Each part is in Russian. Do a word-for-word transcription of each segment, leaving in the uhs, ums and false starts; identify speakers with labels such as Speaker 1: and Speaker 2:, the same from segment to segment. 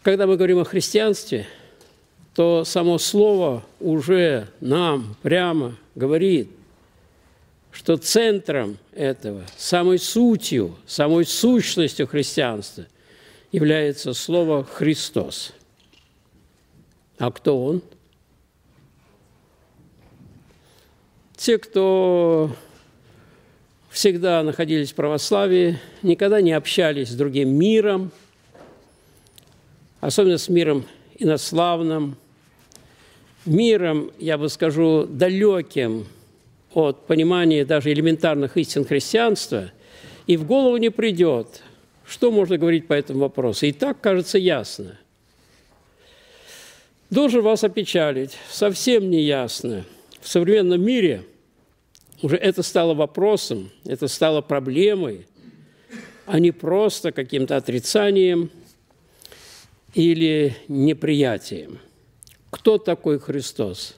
Speaker 1: Когда мы говорим о христианстве, то само слово уже нам прямо говорит, что центром этого, самой сутью, самой сущностью христианства является слово «Христос». А кто Он? Те, кто всегда находились в православии, никогда не общались с другим миром, особенно с миром инославным, миром, я бы скажу, далеким от понимания даже элементарных истин христианства, и в голову не придет, что можно говорить по этому вопросу. И так кажется ясно. Должен вас опечалить, совсем не ясно. В современном мире уже это стало вопросом, это стало проблемой, а не просто каким-то отрицанием или неприятием. Кто такой Христос?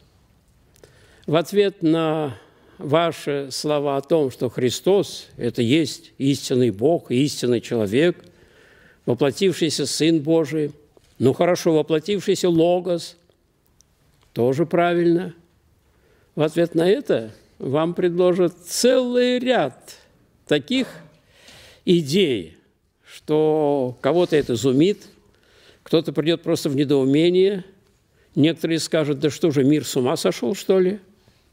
Speaker 1: В ответ на ваши слова о том, что Христос – это есть истинный Бог, истинный человек, воплотившийся Сын Божий, ну хорошо, воплотившийся Логос, тоже правильно. В ответ на это вам предложат целый ряд таких идей, что кого-то это изумит, кто-то придет просто в недоумение, некоторые скажут, да что же, мир с ума сошел, что ли?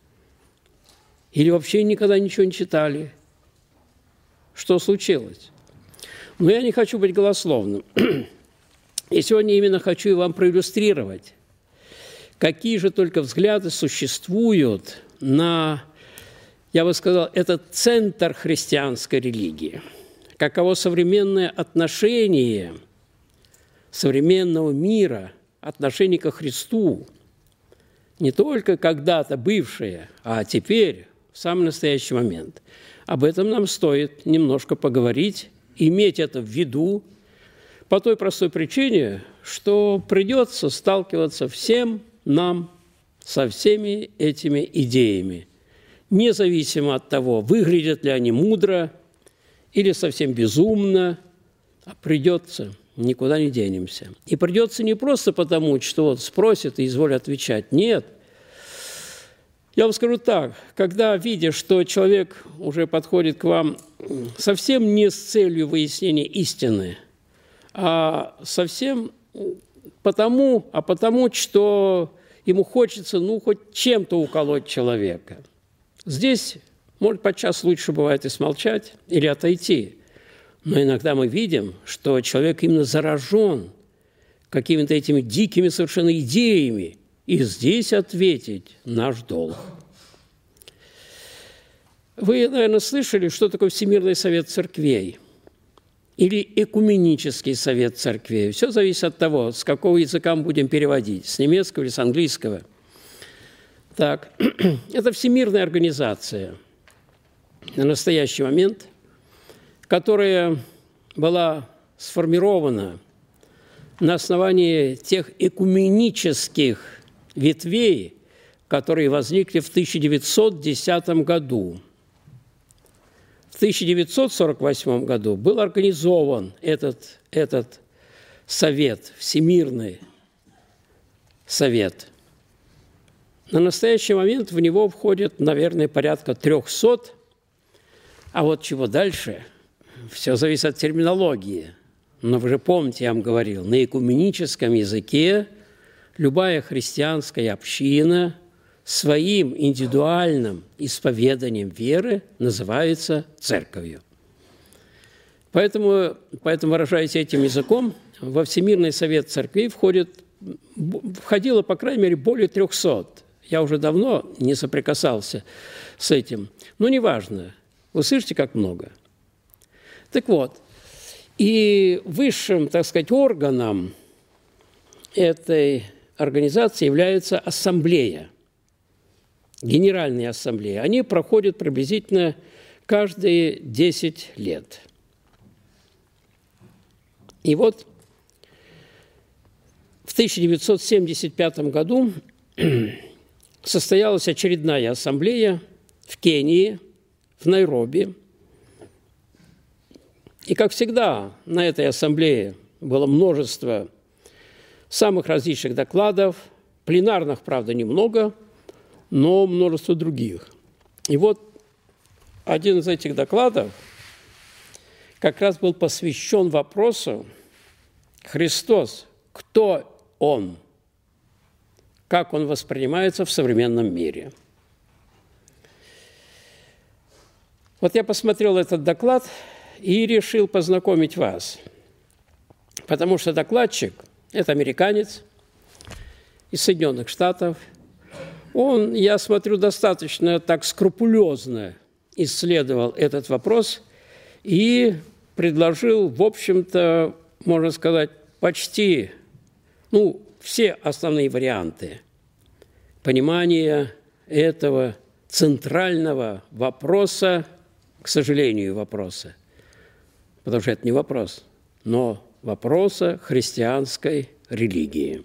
Speaker 1: Или вообще никогда ничего не читали? Что случилось? Но я не хочу быть голословным. И сегодня именно хочу и вам проиллюстрировать, какие же только взгляды существуют на, я бы сказал, этот центр христианской религии, каково современное отношение современного мира, отношение ко Христу, не только когда-то бывшее, а теперь, в самый настоящий момент. Об этом нам стоит немножко поговорить, иметь это в виду, по той простой причине, что придется сталкиваться всем нам со всеми этими идеями, независимо от того, выглядят ли они мудро или совсем безумно, а придется, никуда не денемся. И придется не просто потому, что вот спросят и изволят отвечать. Нет. Я вам скажу так, когда видишь, что человек уже подходит к вам совсем не с целью выяснения истины, а совсем потому, а потому, что ему хочется, ну, хоть чем-то уколоть человека. Здесь, может, подчас лучше бывает и смолчать или отойти. Но иногда мы видим, что человек именно заражен какими-то этими дикими совершенно идеями, и здесь ответить наш долг. Вы, наверное, слышали, что такое Всемирный совет церквей или Экуменический совет церквей. Все зависит от того, с какого языка мы будем переводить, с немецкого или с английского. Так, это всемирная организация на настоящий момент, которая была сформирована на основании тех экуменических ветвей, которые возникли в тысяча девятьсот десятом году. В тысяча девятьсот сорок восьмом году был организован этот, этот совет, Всемирный совет. На настоящий момент в него входит, наверное, порядка трехсот, а вот чего дальше, все зависит от терминологии. Но вы же помните, я вам говорил, на экуменическом языке любая христианская община своим индивидуальным исповеданием веры называется церковью. Поэтому, поэтому выражаясь этим языком, во Всемирный совет церквей входит, входило, по крайней мере, более трехсот. Я уже давно не соприкасался с этим. Но неважно. Вы слышите, как много? Так вот, и высшим, так сказать, органом этой организации является ассамблея, Генеральная ассамблея. Они проходят приблизительно каждые десять лет. И вот в тысяча девятьсот семьдесят пятом году состоялась очередная ассамблея в Кении, в Найроби. И, как всегда, на этой ассамблее было множество самых различных докладов, пленарных, правда, немного, но множество других. И вот один из этих докладов как раз был посвящен вопросу: Христос, кто Он, как Он воспринимается в современном мире. Вот я посмотрел этот доклад и решил познакомить вас, потому что докладчик – это американец из Соединенных Штатов. Он, я смотрю, достаточно так скрупулезно исследовал этот вопрос и предложил, в общем-то, можно сказать, почти, ну, все основные варианты понимания этого центрального вопроса, к сожалению, вопроса, потому что это не вопрос, но вопроса христианской религии.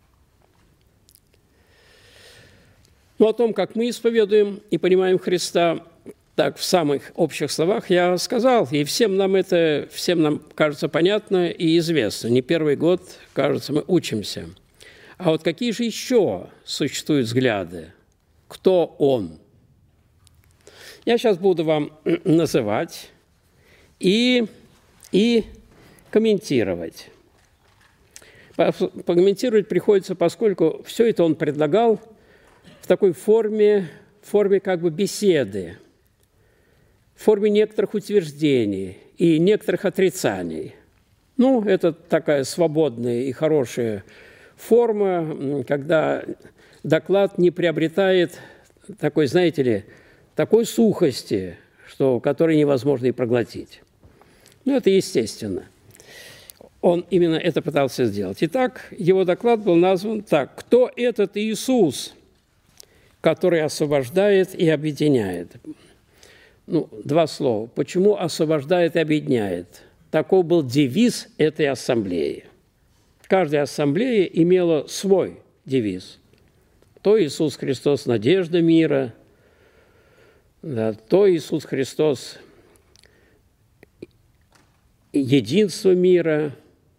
Speaker 1: Но о том, как мы исповедуем и понимаем Христа, так в самых общих словах я сказал, и всем нам это, всем нам кажется понятно и известно. Не первый год, кажется, мы учимся. А вот какие же еще существуют взгляды? Кто Он? Я сейчас буду вам называть и, и комментировать. Комментировать приходится, поскольку все это он предлагал в такой форме, форме как бы беседы, в форме некоторых утверждений и некоторых отрицаний. Ну, это такая свободная и хорошая форма, когда доклад не приобретает такой, знаете ли, такой сухости, что, которой невозможно и проглотить. Ну, это естественно. Он именно это пытался сделать. Итак, его доклад был назван так: «Кто этот Иисус, который освобождает и объединяет?» Ну, два слова. Почему освобождает и объединяет? Таков был девиз этой ассамблеи. Каждая ассамблея имела свой девиз. То Иисус Христос – надежда мира, да, то Иисус Христос – единство мира,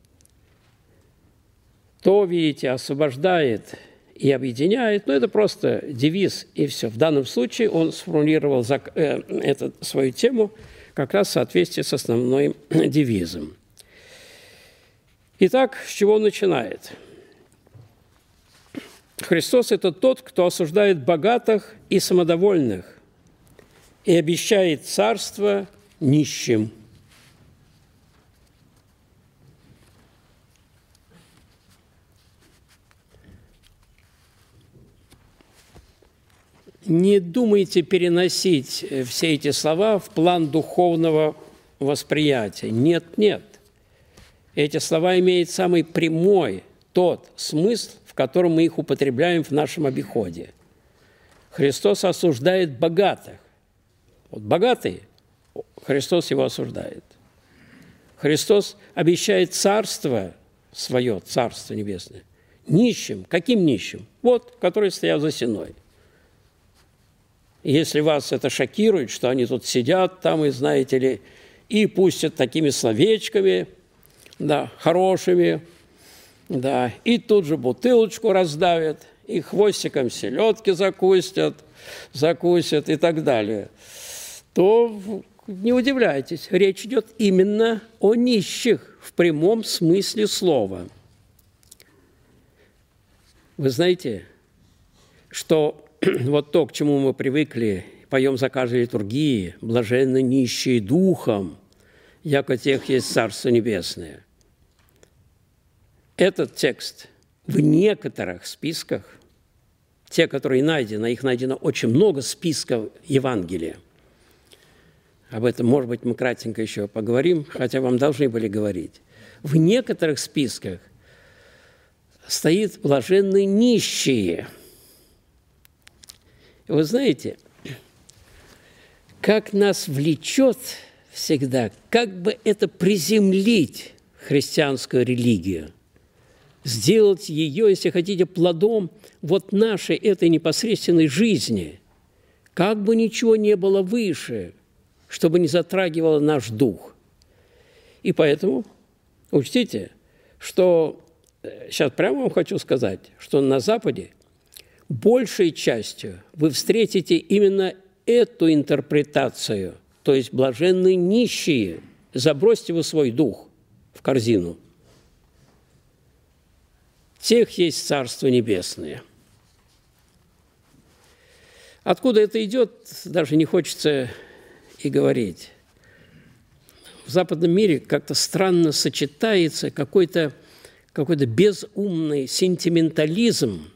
Speaker 1: то, видите, освобождает и объединяет. Но это просто девиз, и все. В данном случае он сформулировал э, эту свою тему как раз в соответствии с основным девизом. Итак, с чего он начинает? Христос – это тот, кто осуждает богатых и самодовольных и обещает царство нищим. Не думайте переносить все эти слова в план духовного восприятия. Нет, нет. Эти слова имеют самый прямой тот смысл, в котором мы их употребляем в нашем обиходе. Христос осуждает богатых. Вот богатый, Христос его осуждает. Христос обещает царство свое, царство небесное, нищим. Каким нищим? Вот, которые стоят за стеной. Если вас это шокирует, что они тут сидят там, и, знаете ли, и пустят такими словечками, да, хорошими, да, и тут же бутылочку раздавят, и хвостиком селедки закусят, закусят и так далее, то не удивляйтесь, речь идет именно о нищих в прямом смысле слова. Вы знаете, что вот то, к чему мы привыкли, поем за каждой литургии: «Блаженны нищие духом, яко тех есть Царство Небесное». Этот текст в некоторых списках, те, которые найдены, их найдено очень много списков Евангелия. Об этом, может быть, мы кратенько еще поговорим, хотя вам должны были говорить. В некоторых списках стоит «блаженны нищие». Вы знаете, как нас влечет всегда, как бы это приземлить христианскую религию, сделать ее, если хотите, плодом вот нашей этой непосредственной жизни, как бы ничего не было выше, чтобы не затрагивало наш дух. И поэтому учтите, что сейчас прямо вам хочу сказать, что на Западе большей частью вы встретите именно эту интерпретацию, то есть блаженны нищие, забросьте вы свой дух в корзину. Тех есть Царство Небесное. Откуда это идет, даже не хочется и говорить. В западном мире как-то странно сочетается какой-то какой-то безумный сентиментализм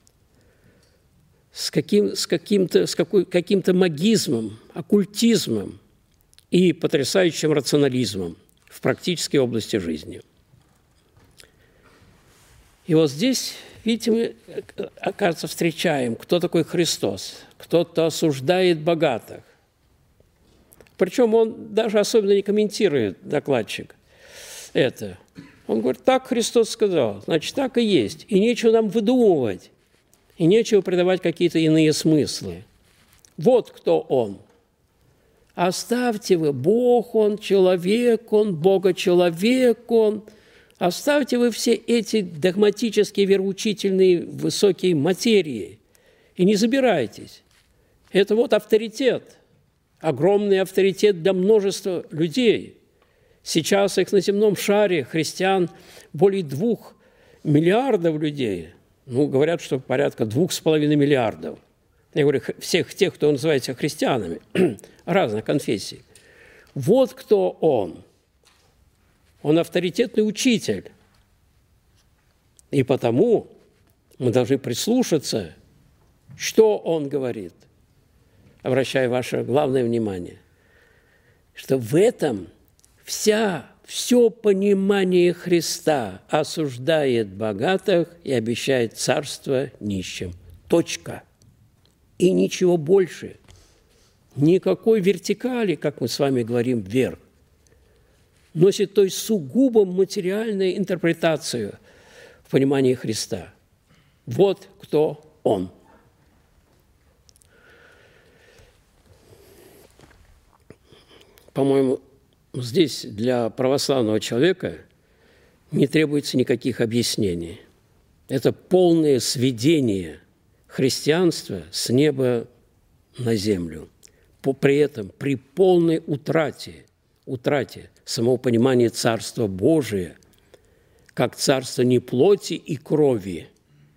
Speaker 1: с, каким, с, каким-то, с какой, каким-то магизмом, оккультизмом и потрясающим рационализмом в практической области жизни. И вот здесь, видите, мы, оказывается, встречаем, кто такой Христос. Кто-то осуждает богатых. Причем он даже особенно не комментирует, докладчик, это. Он говорит, так Христос сказал, значит, так и есть. И нечего нам выдумывать, и нечего придавать какие-то иные смыслы. Вот кто он. Оставьте вы, Бог он, человек он, Бога-человек он. Оставьте вы все эти догматические, вероучительные, высокие материи и не забирайтесь. Это вот авторитет, огромный авторитет для множества людей. Сейчас их на земном шаре, христиан, более двух миллиардов людей. Ну, говорят, что порядка двух с половиной миллиардов. Я говорю, всех тех, кто называется христианами, разных конфессий. Вот кто он. Он авторитетный учитель. И потому мы должны прислушаться, что он говорит. Обращаю ваше главное внимание, что в этом вся, все понимание Христа осуждает богатых и обещает царство нищим. Точка. И ничего больше. Никакой вертикали, как мы с вами говорим, вверх. Носит той сугубо материальную интерпретацию в понимании Христа. Вот кто он. По-моему, здесь для православного человека не требуется никаких объяснений. Это полное сведение христианства с неба на землю. При этом при полной утрате, утрате самого понимания Царства Божия, как царство не плоти и крови,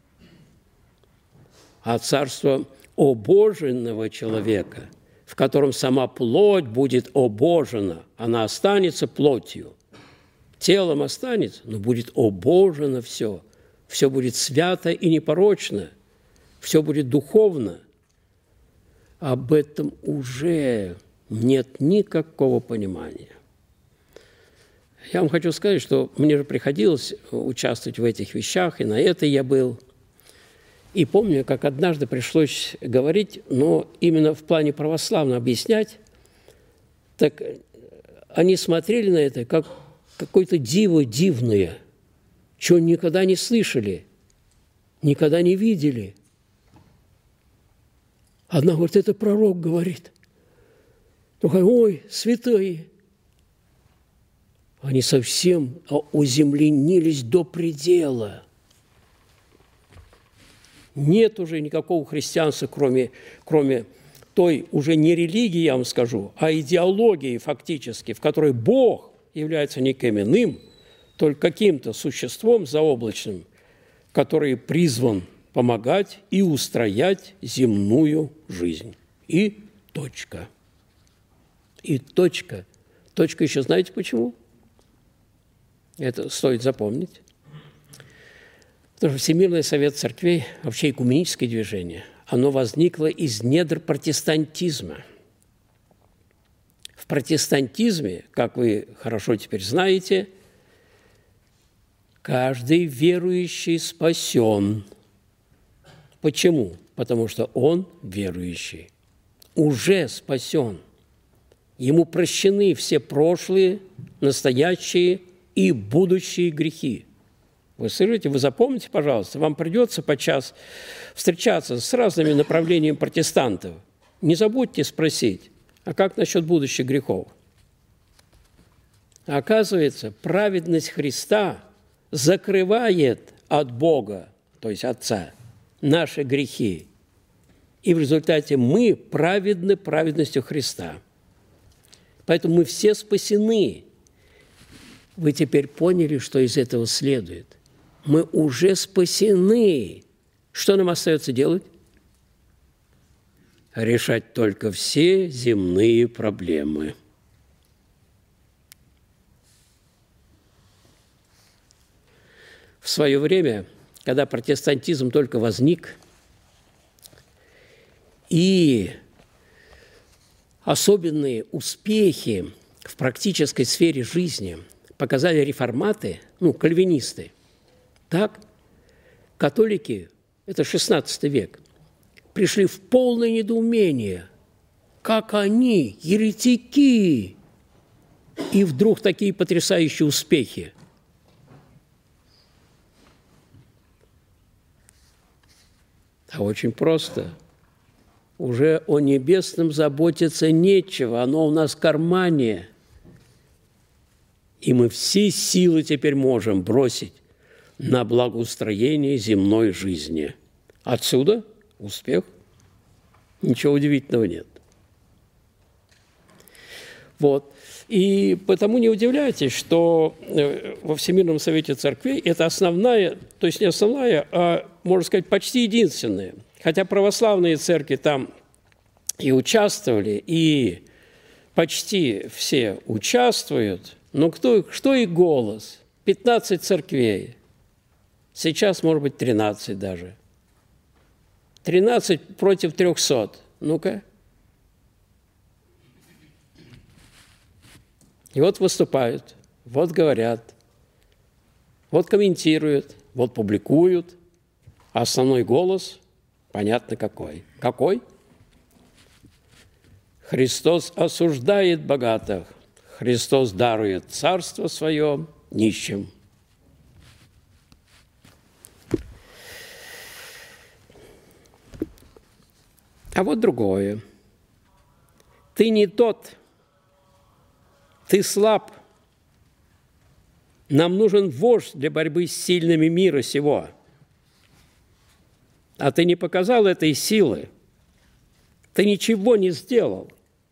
Speaker 1: а царство обоженного человека, в котором сама плоть будет обожена, она останется плотью, телом останется, но будет обожено все, все будет свято и непорочно, все будет духовно. Об этом уже нет никакого понимания. Я вам хочу сказать, что мне же приходилось участвовать в этих вещах, и на это я был. И помню, как однажды пришлось говорить, но именно в плане православно объяснять, так они смотрели на это как какое-то диво дивное, чего никогда не слышали, никогда не видели. Одна говорит, это пророк говорит. Другая, ой, святые. Они совсем оземленились до предела. Нет уже никакого христианства, кроме, кроме той уже не религии, я вам скажу, а идеологии фактически, в которой Бог является никем иным, только каким-то существом заоблачным, который призван помогать и устроять земную жизнь. И точка. И точка. Точка еще знаете почему? Это стоит запомнить. Потому что Всемирный совет церквей, вообще экуменическое движение, оно возникло из недр протестантизма. В протестантизме, как вы хорошо теперь знаете, каждый верующий спасен. Почему? Потому что он верующий, уже спасен. Ему прощены все прошлые, настоящие и будущие грехи. Вы слышите, вы запомните, пожалуйста, вам придется подчас встречаться с разными направлениями протестантов. Не забудьте спросить, а как насчет будущих грехов? Оказывается, праведность Христа закрывает от Бога, то есть Отца, наши грехи. И в результате мы праведны праведностью Христа. Поэтому мы все спасены. Вы теперь поняли, что из этого следует. Мы уже спасены. Что нам остается делать? Решать только все земные проблемы. В свое время, когда протестантизм только возник, и особенные успехи в практической сфере жизни показали реформаты, ну, кальвинисты, так, католики, это шестнадцатый век, пришли в полное недоумение, как они, еретики, и вдруг такие потрясающие успехи. А очень просто. Уже о небесном заботиться нечего, оно у нас в кармане. И мы все силы теперь можем бросить на благоустроение земной жизни. Отсюда успех. Ничего удивительного нет. Вот. И потому не удивляйтесь, что во Всемирном Совете Церквей это основная, то есть не основная, а, можно сказать, почти единственная. Хотя православные церкви там и участвовали, и почти все участвуют, но кто, что их голос? пятнадцать церквей. Сейчас, может быть, тринадцать даже. тринадцать против трехсот. Ну-ка. И вот выступают, вот говорят, вот комментируют, вот публикуют. А основной голос понятно какой. Какой? Христос осуждает богатых, Христос дарует царство свое нищим. А вот другое. Ты не тот, ты слаб. Нам нужен вождь для борьбы с сильными мира сего. А ты не показал этой силы. Ты ничего не сделал.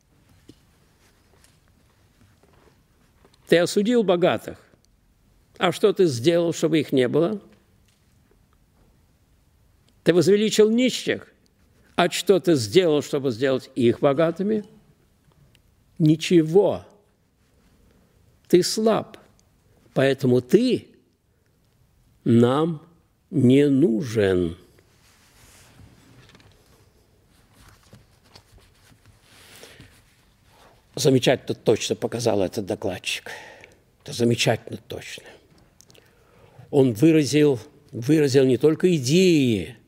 Speaker 1: Ты осудил богатых. А что ты сделал, чтобы их не было? Ты возвеличил нищих. А что ты сделал, чтобы сделать их богатыми? Ничего. Ты слаб. Поэтому ты нам не нужен. Замечательно точно показал этот докладчик. Это замечательно точно. Он выразил, выразил не только идеи,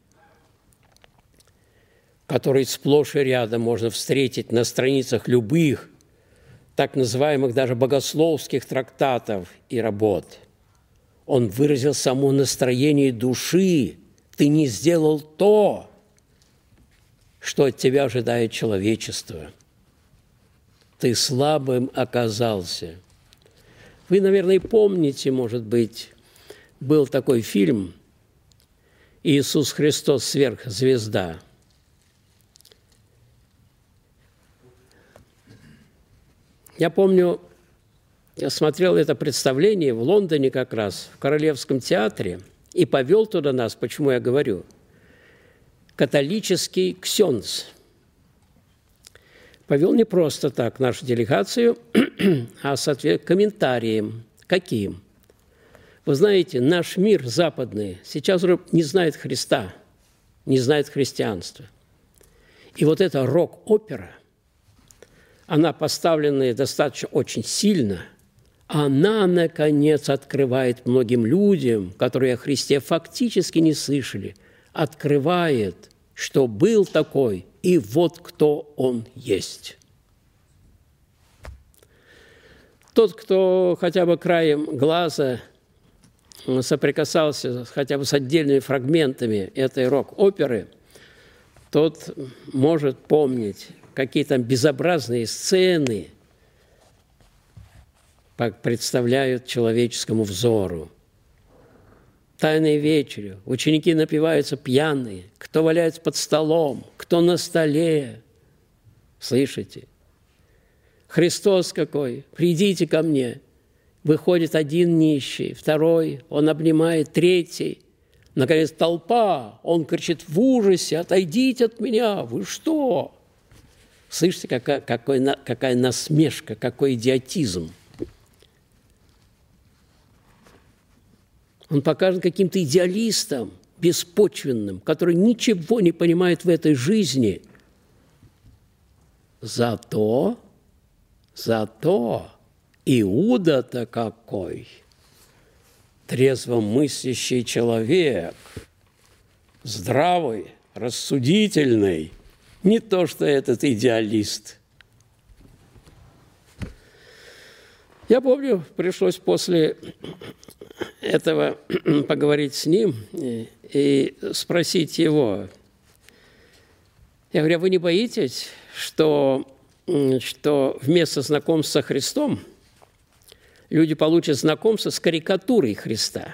Speaker 1: которые сплошь и рядом можно встретить на страницах любых так называемых даже богословских трактатов и работ. Он выразил само настроение души. Ты не сделал то, что от тебя ожидает человечество. Ты слабым оказался. Вы, наверное, помните, может быть, был такой фильм «Иисус Христос сверхзвезда». Я помню, я смотрел это представление в Лондоне как раз, в Королевском театре, и повел туда нас, почему я говорю, католический ксенз. Повел не просто так нашу делегацию, а соответственно комментарием. Каким? Вы знаете, наш мир западный сейчас уже не знает Христа, не знает христианства. И вот эта рок-опера, она поставленная достаточно очень сильно, она, наконец, открывает многим людям, которые о Христе фактически не слышали, открывает, что был такой, и вот кто он есть. Тот, кто хотя бы краем глаза соприкасался хотя бы с отдельными фрагментами этой рок-оперы, тот может помнить, какие там безобразные сцены представляют человеческому взору. Тайной вечерью. Ученики напиваются пьяные. Кто валяется под столом, кто на столе. Слышите? Христос какой? Придите ко мне. Выходит один нищий, второй, он обнимает, третий. Наконец, толпа, он кричит в ужасе: отойдите от меня, вы что? Слышите, какая, какой, какая насмешка, какой идиотизм. Он показан каким-то идеалистом, беспочвенным, который ничего не понимает в этой жизни. Зато, зато Иуда-то какой! Трезвомыслящий человек, здравый, рассудительный, не то что этот идеалист. Я помню, пришлось после этого поговорить с ним и, и спросить его. Я говорю: а вы не боитесь, что, что вместо знакомства со Христом люди получат знакомство с карикатурой Христа?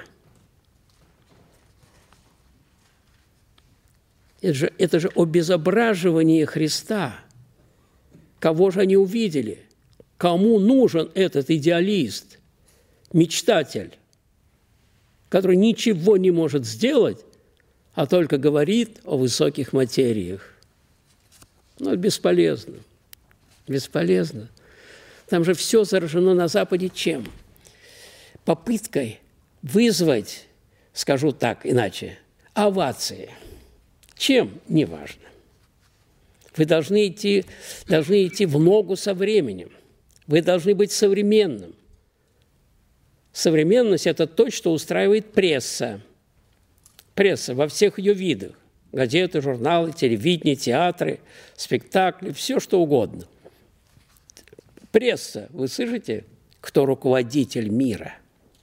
Speaker 1: Это же, это же обезображивание Христа. Кого же они увидели? Кому нужен этот идеалист, мечтатель, который ничего не может сделать, а только говорит о высоких материях? Ну, это бесполезно. Бесполезно. Там же все заражено на Западе чем? Попыткой вызвать, скажу так иначе, овации. Чем? Неважно. Вы должны идти, должны идти в ногу со временем. Вы должны быть современным. Современность – это то, что устраивает пресса. Пресса во всех ее видах. Газеты, журналы, телевидение, театры, спектакли, все что угодно. Пресса, вы слышите, кто руководитель мира?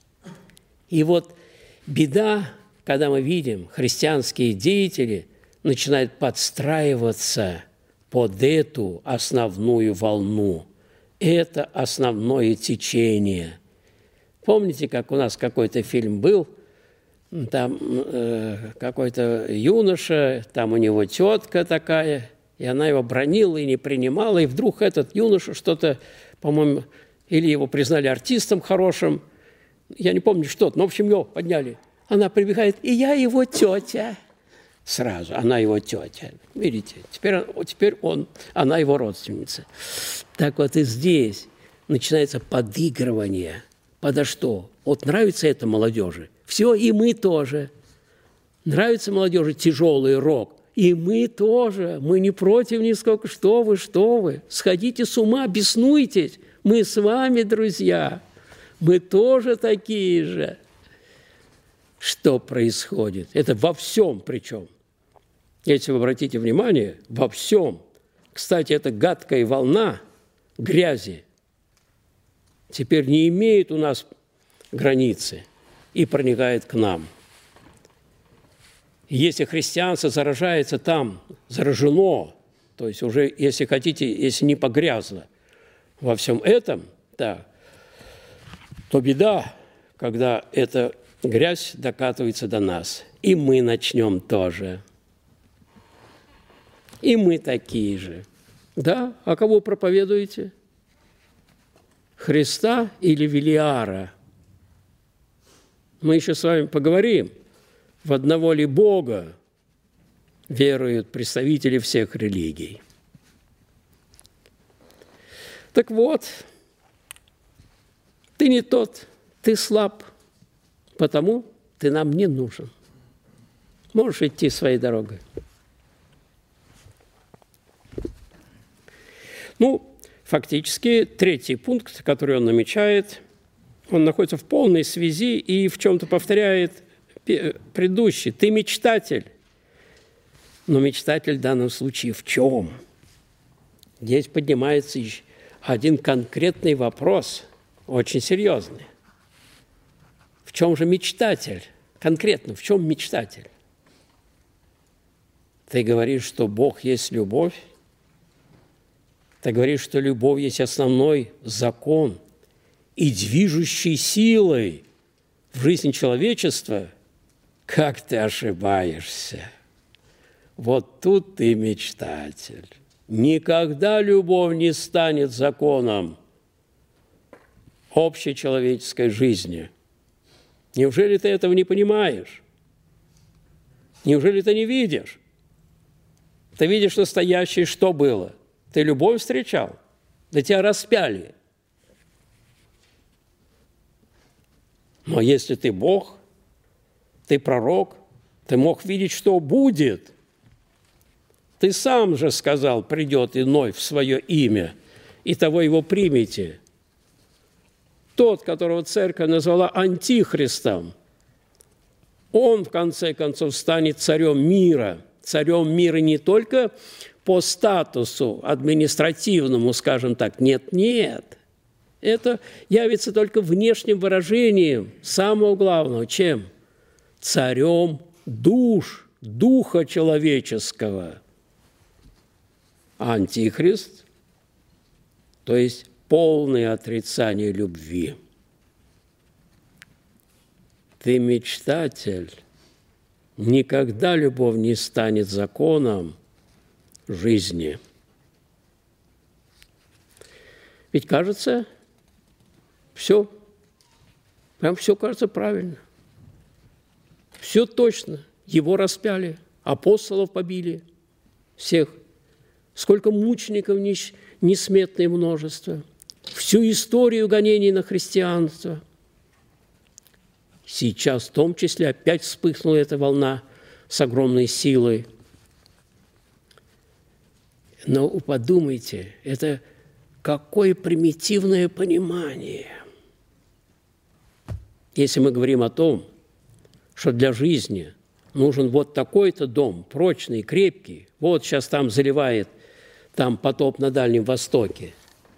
Speaker 1: И вот беда, когда мы видим, христианские деятели начинают подстраиваться под эту основную волну. Это основное течение. Помните, как у нас какой-то фильм был, там э, какой-то юноша, там у него тетка такая, и она его бранила и не принимала, и вдруг этот юноша что-то, по-моему, или его признали артистом хорошим, я не помню что-то, но, в общем, его подняли. Она прибегает: и я его тетя. Сразу, она его тетя. Видите, теперь, теперь он, она его родственница. Так вот и здесь начинается подыгрывание. Подо что? Вот нравится это молодежи? Все, и мы тоже. Нравится молодежи тяжелый рок? И мы тоже. Мы не против нисколько. Что вы, что вы? Сходите с ума, беснуйтесь. Мы с вами, друзья. Мы тоже такие же. Что происходит? Это во всем причем. Если вы обратите внимание, во всем. Кстати, эта гадкая волна грязи теперь не имеет у нас границы и проникает к нам. Если христианство заражается там, заражено, то есть уже, если хотите, если не погрязло во всем этом, да, то беда, когда эта грязь докатывается до нас. И мы начнем тоже. И мы такие же. Да? А кого проповедуете? Христа или Велиара? Мы еще с вами поговорим. В одного ли Бога веруют представители всех религий. Так вот, ты не тот, ты слаб, потому ты нам не нужен. Можешь идти своей дорогой. Ну, фактически, третий пункт, который он намечает, он находится в полной связи и в чем-то повторяет предыдущий. Ты мечтатель. Но мечтатель в данном случае в чем? Здесь поднимается один конкретный вопрос, очень серьезный. В чем же мечтатель? Конкретно, в чем мечтатель? Ты говоришь, что Бог есть любовь. Ты говоришь, что любовь есть основной закон и движущей силой в жизни человечества. Как ты ошибаешься! Вот тут ты мечтатель. Никогда любовь не станет законом общечеловеческой жизни. Неужели ты этого не понимаешь? Неужели ты не видишь? Ты видишь настоящее, что было? Ты любовь встречал? Да тебя распяли. Но если ты Бог, ты пророк, ты мог видеть, что будет. Ты сам же сказал, придет иной в свое имя, и того его примете. Тот, которого церковь назвала антихристом, он, в конце концов, станет царем мира. Царем мира не только по статусу административному, скажем так, нет-нет. Это явится только внешним выражением самого главного. Чем? Царем душ, духа человеческого. Антихрист, то есть полное отрицание любви. Ты мечтатель. Никогда любовь не станет законом жизни. Ведь кажется, все, прям все кажется правильно. Все точно. Его распяли, апостолов побили, всех. Сколько мучеников несметное множество. Всю историю гонений на христианство. Сейчас в том числе опять вспыхнула эта волна с огромной силой. Но подумайте, это какое примитивное понимание. Если мы говорим о том, что для жизни нужен вот такой-то дом, прочный, крепкий, вот сейчас там заливает там потоп на Дальнем Востоке,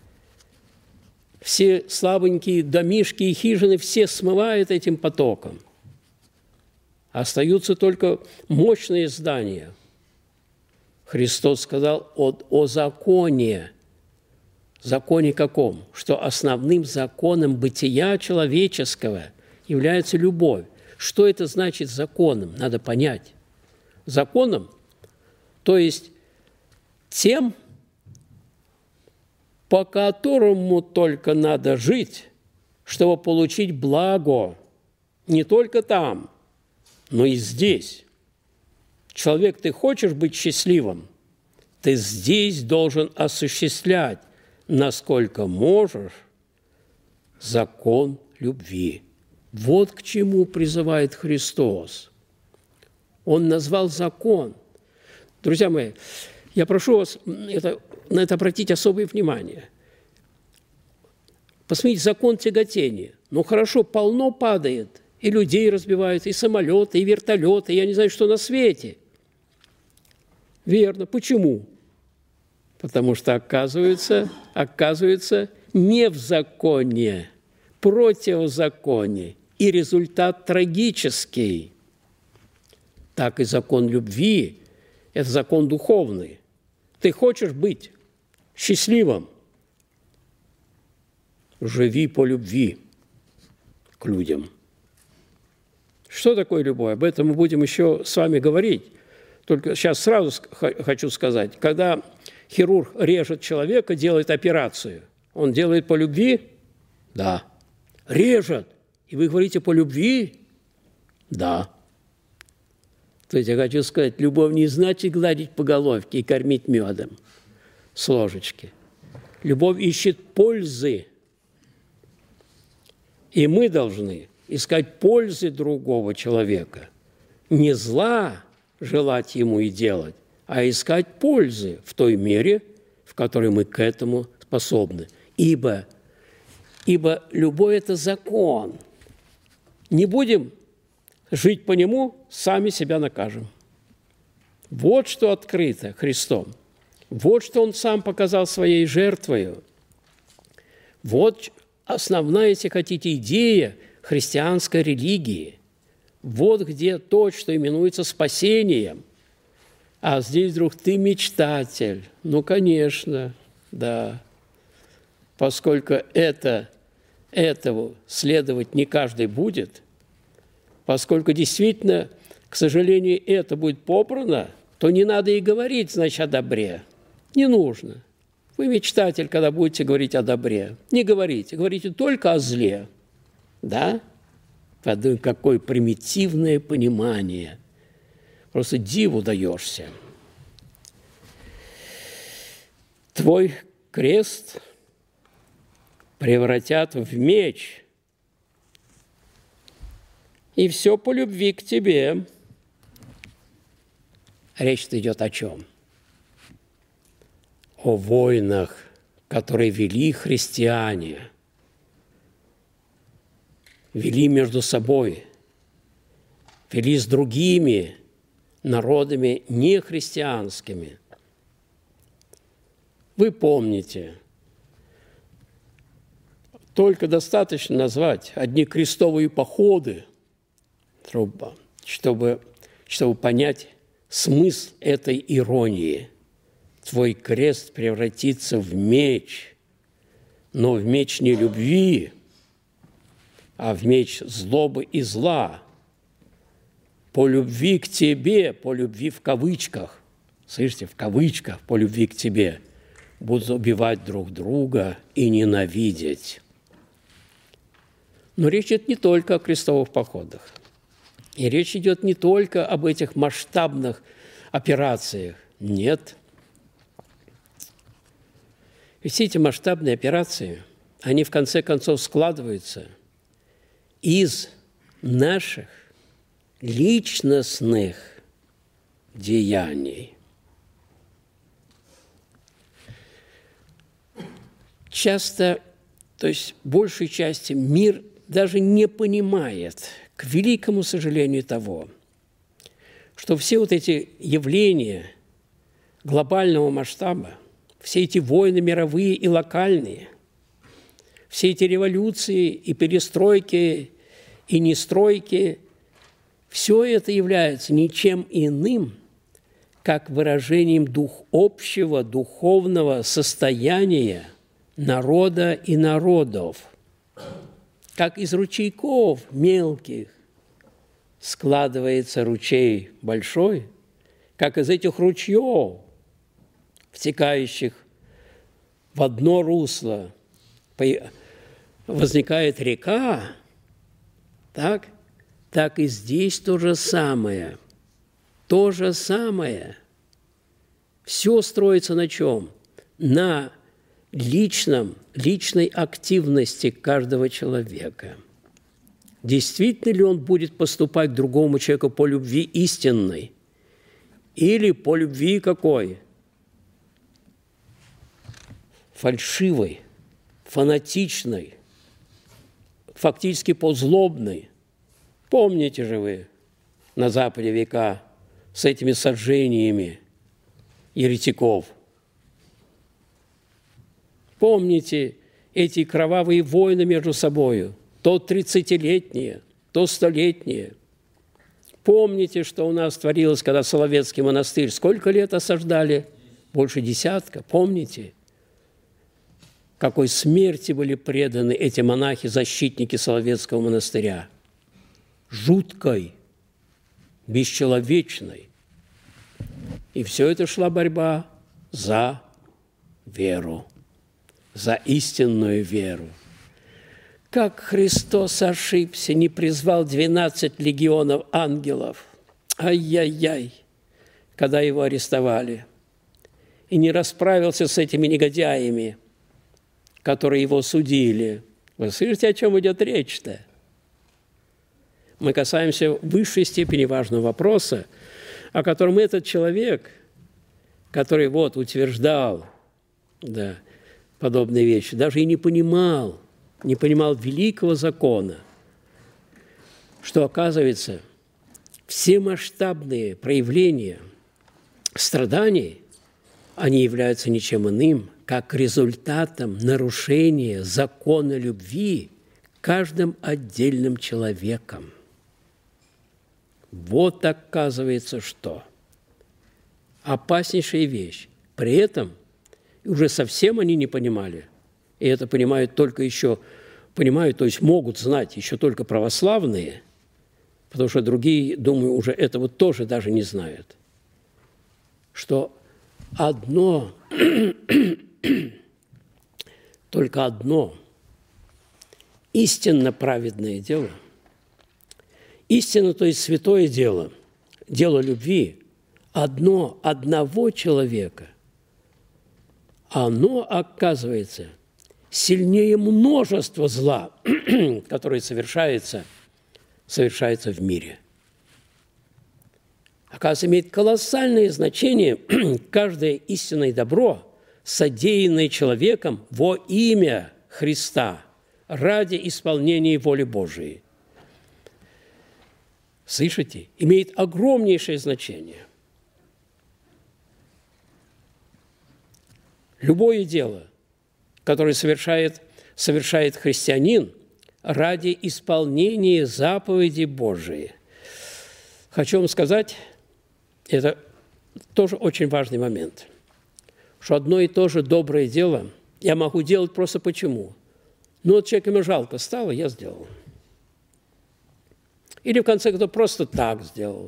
Speaker 1: все слабенькие домишки и хижины все смывают этим потоком. Остаются только мощные здания. Христос сказал о, о законе. Законе каком? Что основным законом бытия человеческого является любовь. Что это значит законом? Надо понять. Законом, то есть тем, по которому только надо жить, чтобы получить благо не только там, но и здесь. Человек, ты хочешь быть счастливым, ты здесь должен осуществлять, насколько можешь, закон любви. Вот к чему призывает Христос. Он назвал закон. Друзья мои, я прошу вас это, на это обратить особое внимание. Посмотрите, закон тяготения. Ну хорошо, полно падает. И людей разбивают, и самолеты, и вертолеты, я не знаю, что на свете. Верно. Почему? Потому что, оказывается, оказывается, не в законе, против законе. И результат трагический. Так и закон любви – это закон духовный. Ты хочешь быть счастливым? Живи по любви к людям. Что такое любовь? Об этом мы будем еще с вами говорить. Только сейчас сразу хочу сказать, когда хирург режет человека, делает операцию, он делает по любви? Да. Режет. И вы говорите по любви? Да. То есть я хочу сказать, любовь не значит гладить по головке и кормить медом с ложечки. Любовь ищет пользы. И мы должны искать пользы другого человека. Не зла желать ему и делать, а искать пользы в той мере, в которой мы к этому способны. Ибо, ибо любовь – это закон. Не будем жить по нему, сами себя накажем. Вот что открыто Христом. Вот что Он сам показал своей жертвою. Вот основная, если хотите, идея христианской религии. Вот где то, что именуется спасением. А здесь вдруг ты мечтатель. Ну, конечно, да. Поскольку это, этого следовать не каждый будет, поскольку действительно к сожалению, это будет попрано, то не надо и говорить, значит, о добре. Не нужно. Вы мечтатель, когда будете говорить о добре. Не говорите, говорите только о зле. Да? Какое примитивное понимание. Просто диву даешься. Твой крест превратят в меч, и все по любви к тебе. Речь-то идет о чем? О войнах, которые вели христиане, вели между собой, вели с другими народами нехристианскими. Вы помните, только достаточно назвать одни крестовые походы, чтобы, чтобы понять смысл этой иронии. Твой крест превратится в меч, но в меч не любви, а в меч злобы и зла. По любви к тебе, по любви в кавычках, слышите, в кавычках, по любви к тебе, будут убивать друг друга и ненавидеть. Но речь идет не только о крестовых походах. И речь идет не только об этих масштабных операциях. Нет. И все эти масштабные операции, они в конце концов складываются из наших личностных деяний. Часто, то есть большей части, мир даже не понимает, к великому сожалению, того, что все вот эти явления глобального масштаба, все эти войны мировые и локальные, все эти революции и перестройки и нестройки, все это является ничем иным, как выражением дух общего духовного состояния народа и народов. Как из ручейков мелких складывается ручей большой, как из этих ручьев, втекающих в одно русло, возникает река, так, так и здесь то же самое. То же самое. Все строится на чем? На личном, личной активности каждого человека. Действительно ли он будет поступать к другому человеку по любви истинной или по любви какой? Фальшивой, фанатичной, фактически позлобной. Помните же вы на Западе века с этими сожжениями еретиков? Помните эти кровавые войны между собою, то тридцатилетние, то столетние. Помните, что у нас творилось, когда Соловецкий монастырь, сколько лет осаждали? Больше десятка, помните? Какой смерти были преданы эти монахи, защитники Соловецкого монастыря? Жуткой, бесчеловечной. И все это шла борьба за веру, за истинную веру. Как Христос ошибся, не призвал двенадцать легионов ангелов, ай-яй-яй, когда его арестовали, и не расправился с этими негодяями, которые его судили. Вы слышите, о чем идет речь-то? Мы касаемся в высшей степени важного вопроса, о котором этот человек, который вот утверждал, да, подобные вещи, даже и не понимал, не понимал великого закона, что, оказывается, все масштабные проявления страданий, они являются ничем иным, как результатом нарушения закона любви каждым отдельным человеком. Вот оказывается, что опаснейшая вещь. При этом уже совсем они не понимали, и это понимают только еще, понимают, то есть могут знать еще только православные, потому что другие, думаю, уже этого тоже даже не знают, что одно, только одно истинно праведное дело, истинно, то есть святое дело, дело любви, одно одного человека, оно, оказывается, сильнее множества зла, которое совершается, совершается в мире. Оказывается, имеет колоссальное значение каждое истинное добро, содеянное человеком во имя Христа, ради исполнения воли Божией. Слышите? Имеет огромнейшее значение. Любое дело, которое совершает, совершает христианин ради исполнения заповеди Божией. Хочу вам сказать, это тоже очень важный момент, что одно и то же доброе дело я могу делать просто почему? Ну, вот человеку жалко стало, я сделал. Или, в конце концов, просто так сделал.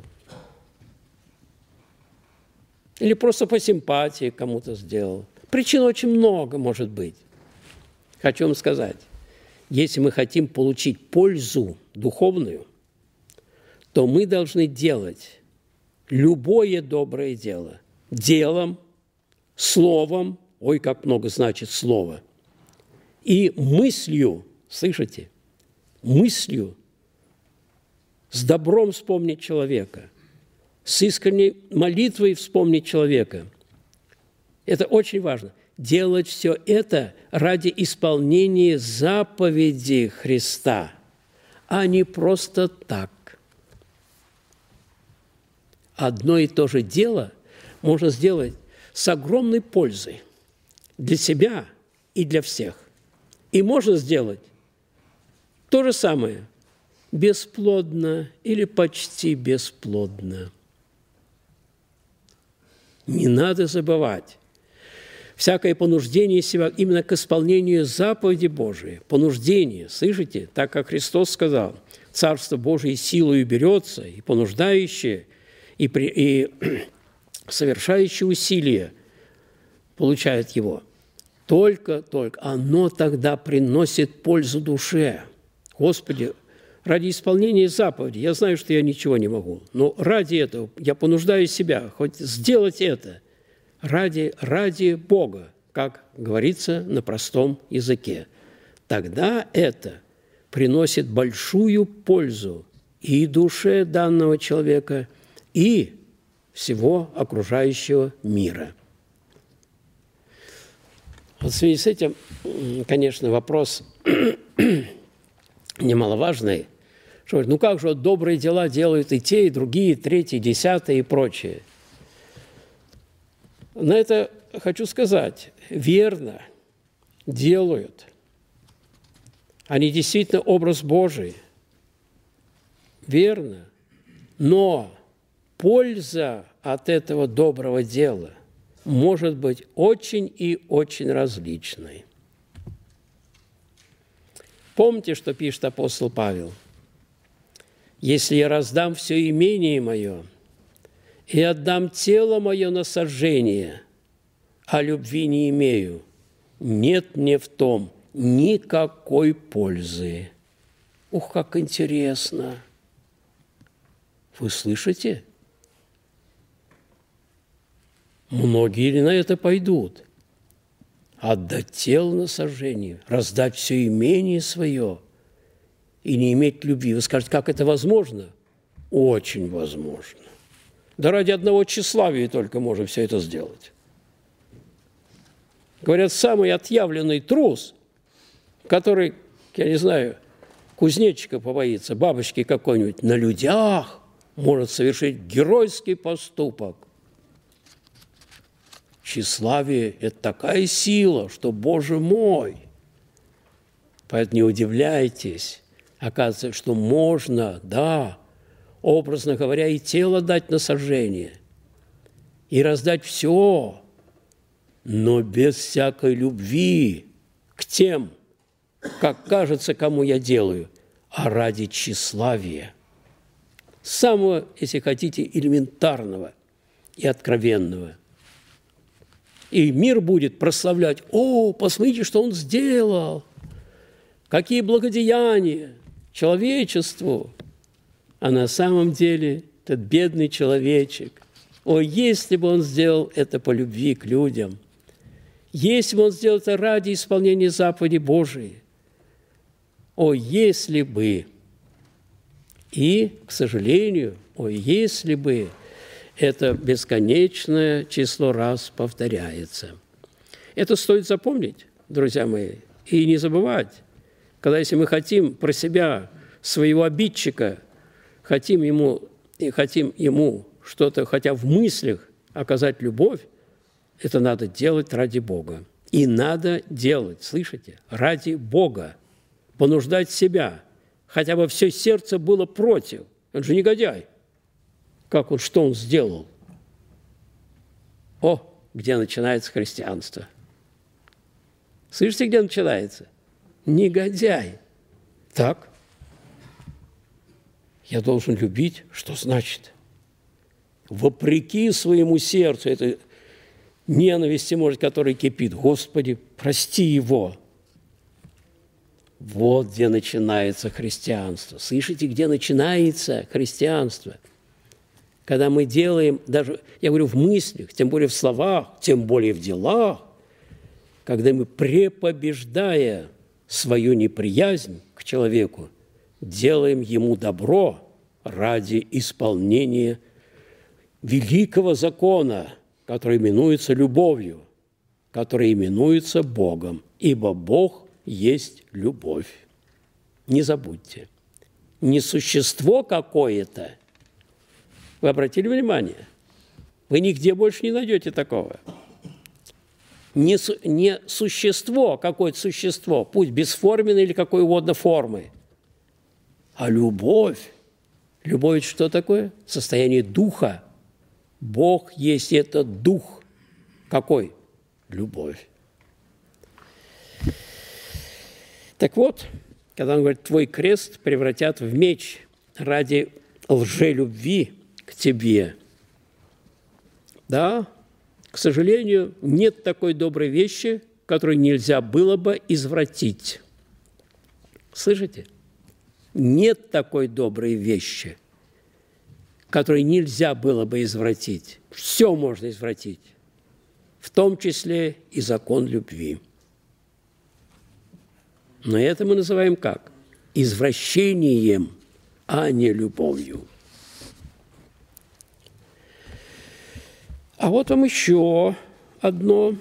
Speaker 1: Или просто по симпатии кому-то сделал. Причин очень много может быть. Хочу вам сказать, если мы хотим получить пользу духовную, то мы должны делать любое доброе дело делом, словом, ой, как много значит слово, и мыслью, слышите, мыслью, с добром вспомнить человека, с искренней молитвой вспомнить человека. Это очень важно. Делать все это ради исполнения заповеди Христа, а не просто так. Одно и то же дело можно сделать с огромной пользой для себя и для всех. И можно сделать то же самое бесплодно или почти бесплодно. Не надо забывать, всякое понуждение себя именно к исполнению заповеди Божией. Понуждение, слышите? Так как Христос сказал, Царство Божие силою берется, и понуждающее, и, при, и совершающее усилия получает его. Только, только оно тогда приносит пользу душе. Господи, ради исполнения заповеди, я знаю, что я ничего не могу, но ради этого я понуждаю себя хоть сделать это ради, ради Бога, как говорится на простом языке. Тогда это приносит большую пользу и душе данного человека, и всего окружающего мира. Вот в связи с этим, конечно, вопрос немаловажный, что, ну как же вот добрые дела делают и те, и другие, и третьи, и десятые, и прочее. На это хочу сказать, верно делают. Они действительно образ Божий. Верно. Но польза от этого доброго дела может быть очень и очень различной. Помните, что пишет апостол Павел? «Если я раздам все имение мое и отдам тело мое на сожжение, а любви не имею, нет мне в том никакой пользы». Ух, как интересно! Вы слышите? Многие ли на это пойдут? Отдать тело на сожжение, раздать все имение свое и не иметь любви. Вы скажете, как это возможно? Очень возможно. Да ради одного тщеславия только можем все это сделать. Говорят, самый отъявленный трус, который, я не знаю, кузнечика побоится, бабочки какой-нибудь, на людях может совершить геройский поступок. Тщеславие – это такая сила, что, Боже мой! Поэтому не удивляйтесь. Оказывается, что можно, да, образно говоря, и тело дать на сожжение, и раздать все, но без всякой любви к тем, как кажется, кому я делаю, а ради тщеславия. самого, если хотите, элементарного и откровенного. И мир будет прославлять: «О, посмотрите, что он сделал! Какие благодеяния человечеству!» А на самом деле этот бедный человечек, о, если бы он сделал это по любви к людям, если бы он сделал это ради исполнения заповедей Божией, о, если бы! И, к сожалению, о, если бы это бесконечное число раз повторяется. Это стоит запомнить, друзья мои, и не забывать, когда если мы хотим про себя, своего обидчика, хотим ему, и хотим ему что-то, хотя в мыслях оказать любовь, это надо делать ради Бога. И надо делать, слышите, ради Бога, понуждать себя, хотя бы все сердце было против. Он же негодяй. Как он, что он сделал? О, где начинается христианство. Слышите, где начинается? Негодяй. Так. Я должен любить, что значит? Вопреки своему сердцу, это ненависти, может, которая кипит. Господи, прости его. Вот где начинается христианство. Слышите, где начинается христианство? Когда мы делаем, даже, я говорю, в мыслях, тем более в словах, тем более в делах, когда мы, препобеждая свою неприязнь к человеку, делаем ему добро ради исполнения великого закона, который именуется любовью, который именуется Богом, ибо Бог есть любовь. Не забудьте, не существо какое-то. Вы обратили внимание? Вы нигде больше не найдете такого. Не, су, не существо, какое-то существо, пусть бесформенное или какой угодно формы, а любовь. Любовь – что такое? Состояние духа. Бог есть этот дух. Какой? Любовь. Так вот, когда он говорит, твой крест превратят в меч ради лжелюбви к тебе, да, к сожалению, нет такой доброй вещи, которую нельзя было бы извратить. Слышите? Нет такой доброй вещи, которую нельзя было бы извратить. Все можно извратить, в том числе и закон любви. Но это мы называем как? Извращением, а не любовью. А вот вам еще одно.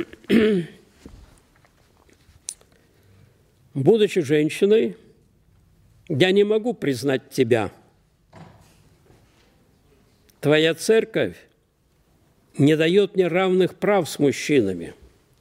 Speaker 1: Будучи женщиной, я не могу признать тебя. Твоя церковь не дает мне равных прав с мужчинами.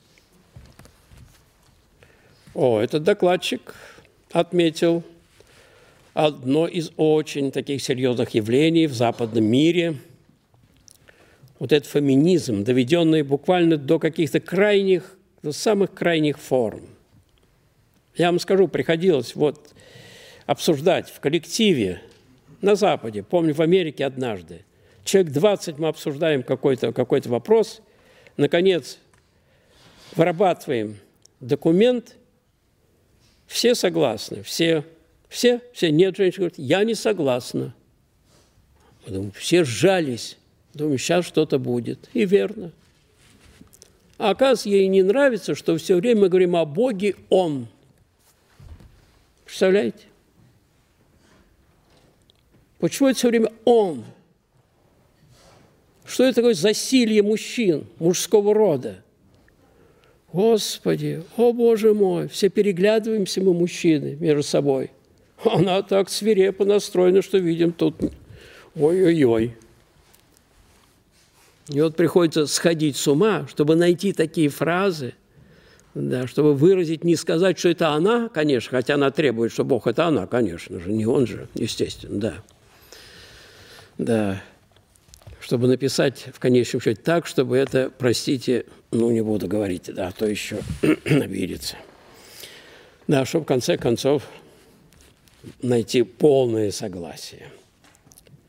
Speaker 1: О, этот докладчик отметил одно из очень таких серьезных явлений в западном мире. Вот этот феминизм, доведенный буквально до каких-то крайних, до самых крайних форм. Я вам скажу, приходилось вот обсуждать в коллективе на Западе, помню, в Америке однажды, человек двадцать мы обсуждаем какой-то, какой-то вопрос, наконец вырабатываем документ, все согласны, все, все, все, нет, женщина говорит, я не согласна. Думаю, все сжались, думаю, сейчас что-то будет, и верно. А оказывается, ей не нравится, что все время мы говорим о Боге Он. Представляете? Почему это все время Он? Что это такое засилье мужчин, мужского рода? Господи, о Боже мой, все переглядываемся мы, мужчины, между собой. Она так свирепо настроена, что видим тут, ой-ой-ой. И вот приходится сходить с ума, чтобы найти такие фразы, да, чтобы выразить, не сказать, что это она, конечно, хотя она требует, что Бог – это она, конечно же, не он же, естественно, да. Да, чтобы написать в конечном счете так, чтобы это, простите, ну, не буду говорить, да, а то еще обидится. Да, чтобы в конце концов найти полное согласие.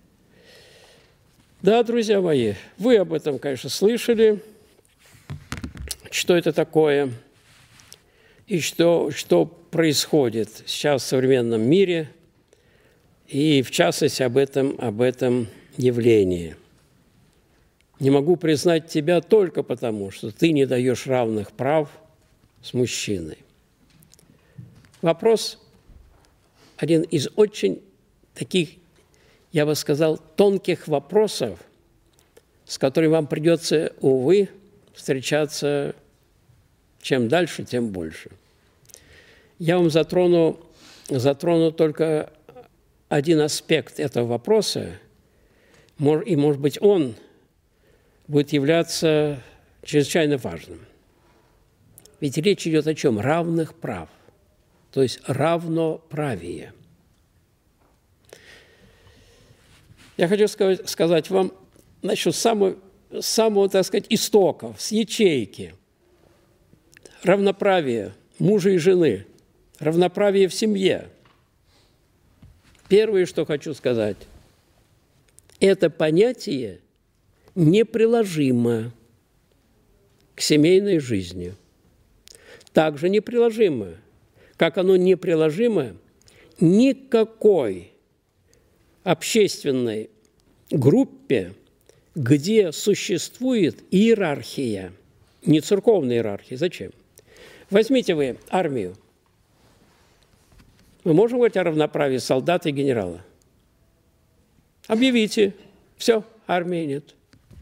Speaker 1: Да, друзья мои, вы об этом, конечно, слышали, что это такое и что, что происходит сейчас в современном мире, и в частности об этом, об этом явлении. Не могу признать тебя только потому, что ты не даешь равных прав с мужчиной. Вопрос один из очень таких, я бы сказал, тонких вопросов, с которыми вам придется, увы, встречаться чем дальше, тем больше. Я вам затрону, затрону только один аспект этого вопроса, и, может быть, он будет являться чрезвычайно важным. Ведь речь идет о чем? Равных прав, то есть равноправие. Я хочу сказать, сказать вам, начну с самого, с самого, так сказать, истоков, с ячейки. Равноправие мужа и жены, равноправие в семье. Первое, что хочу сказать, это понятие неприложимо к семейной жизни. Также неприложимо, как оно неприложимо никакой общественной группе, где существует иерархия, не церковная иерархия. Зачем? Возьмите вы армию. Мы можем говорить о равноправии солдата и генерала? Объявите. Все, армии нет.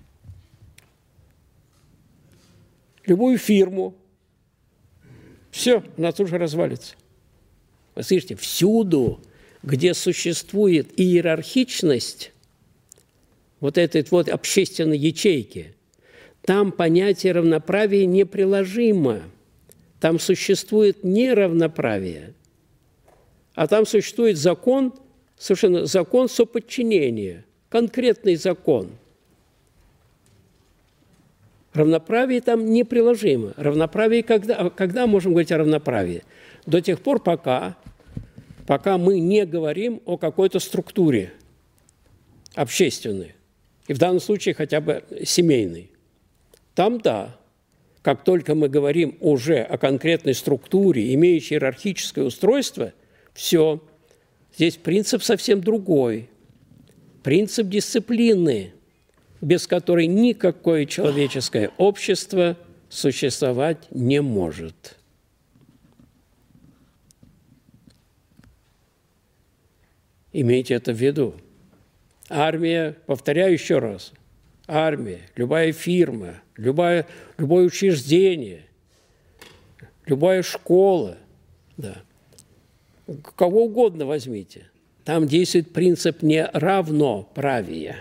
Speaker 1: Любую фирму. Все, она тут же развалится. Вы слышите, всюду, где существует иерархичность вот этой вот общественной ячейки, там понятие равноправия неприложимо. Там существует не равноправие, а там существует закон, совершенно закон соподчинения, конкретный закон. Равноправие там неприложимо. Равноправие, когда, когда можем говорить о равноправии? До тех пор, пока, пока мы не говорим о какой-то структуре общественной, и в данном случае хотя бы семейной. Там да. Как только мы говорим уже о конкретной структуре, имеющей иерархическое устройство, все. Здесь принцип совсем другой. Принцип дисциплины, без которой никакое человеческое общество существовать не может. Имейте это в виду. Армия, повторяю еще раз, армия, любая фирма, любое, любое учреждение, любая школа, да, кого угодно возьмите, там действует принцип неравноправия.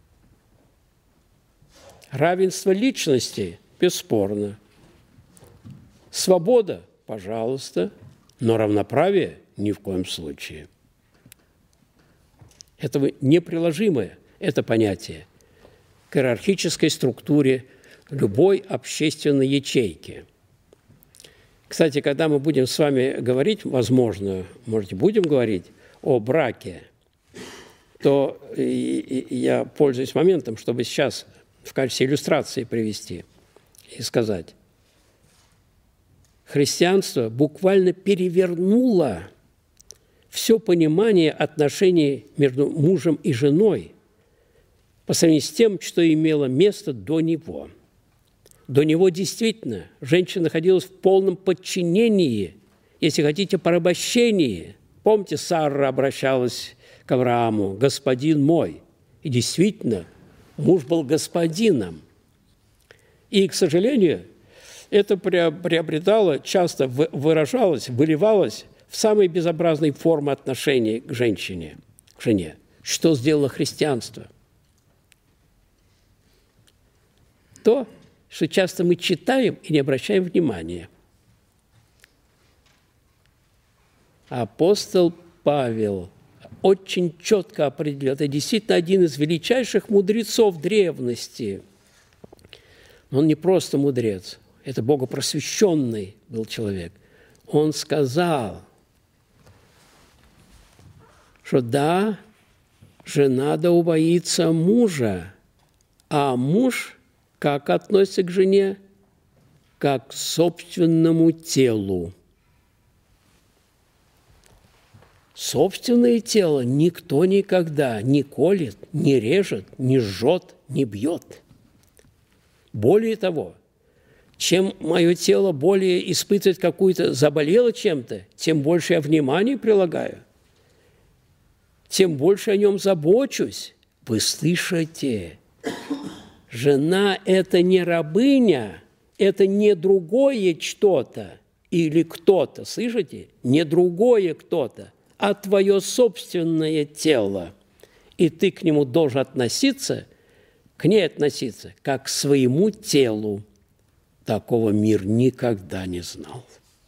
Speaker 1: Равенство личности бесспорно. Свобода, пожалуйста, но равноправие ни в коем случае. Это неприложимое, это понятие, к иерархической структуре любой общественной ячейки. Кстати, когда мы будем с вами говорить, возможно, может, будем говорить о браке, то я пользуюсь моментом, чтобы сейчас в качестве иллюстрации привести и сказать. Христианство буквально перевернуло все понимание отношений между мужем и женой по сравнению с тем, что имело место до него. До него действительно женщина находилась в полном подчинении, если хотите, порабощении. Помните, Сара обращалась к Аврааму: «Господин мой». И действительно, муж был господином. И, к сожалению, это приобретало, часто выражалось, выливалось в самые безобразные формы отношений к женщине, к жене. Что сделало христианство? То, что часто мы читаем и не обращаем внимания. Апостол Павел очень четко определил, это действительно один из величайших мудрецов древности. Но он не просто мудрец, это богопросвещенный был человек. Он сказал, что да, жена да убоится мужа, А муж как относится к жене? Как к собственному телу. Собственное тело никто никогда не колет, не режет, не жжет, не бьет. Более того, чем мое тело более испытывает какую-то, заболело чем-то, тем больше я внимания прилагаю, тем больше о нем забочусь. Вы слышите? Жена – это не рабыня, это не другое что-то или кто-то, слышите? Не другое кто-то, а твое собственное тело. И ты к нему должен относиться, к ней относиться, как к своему телу. Такого мир никогда не знал.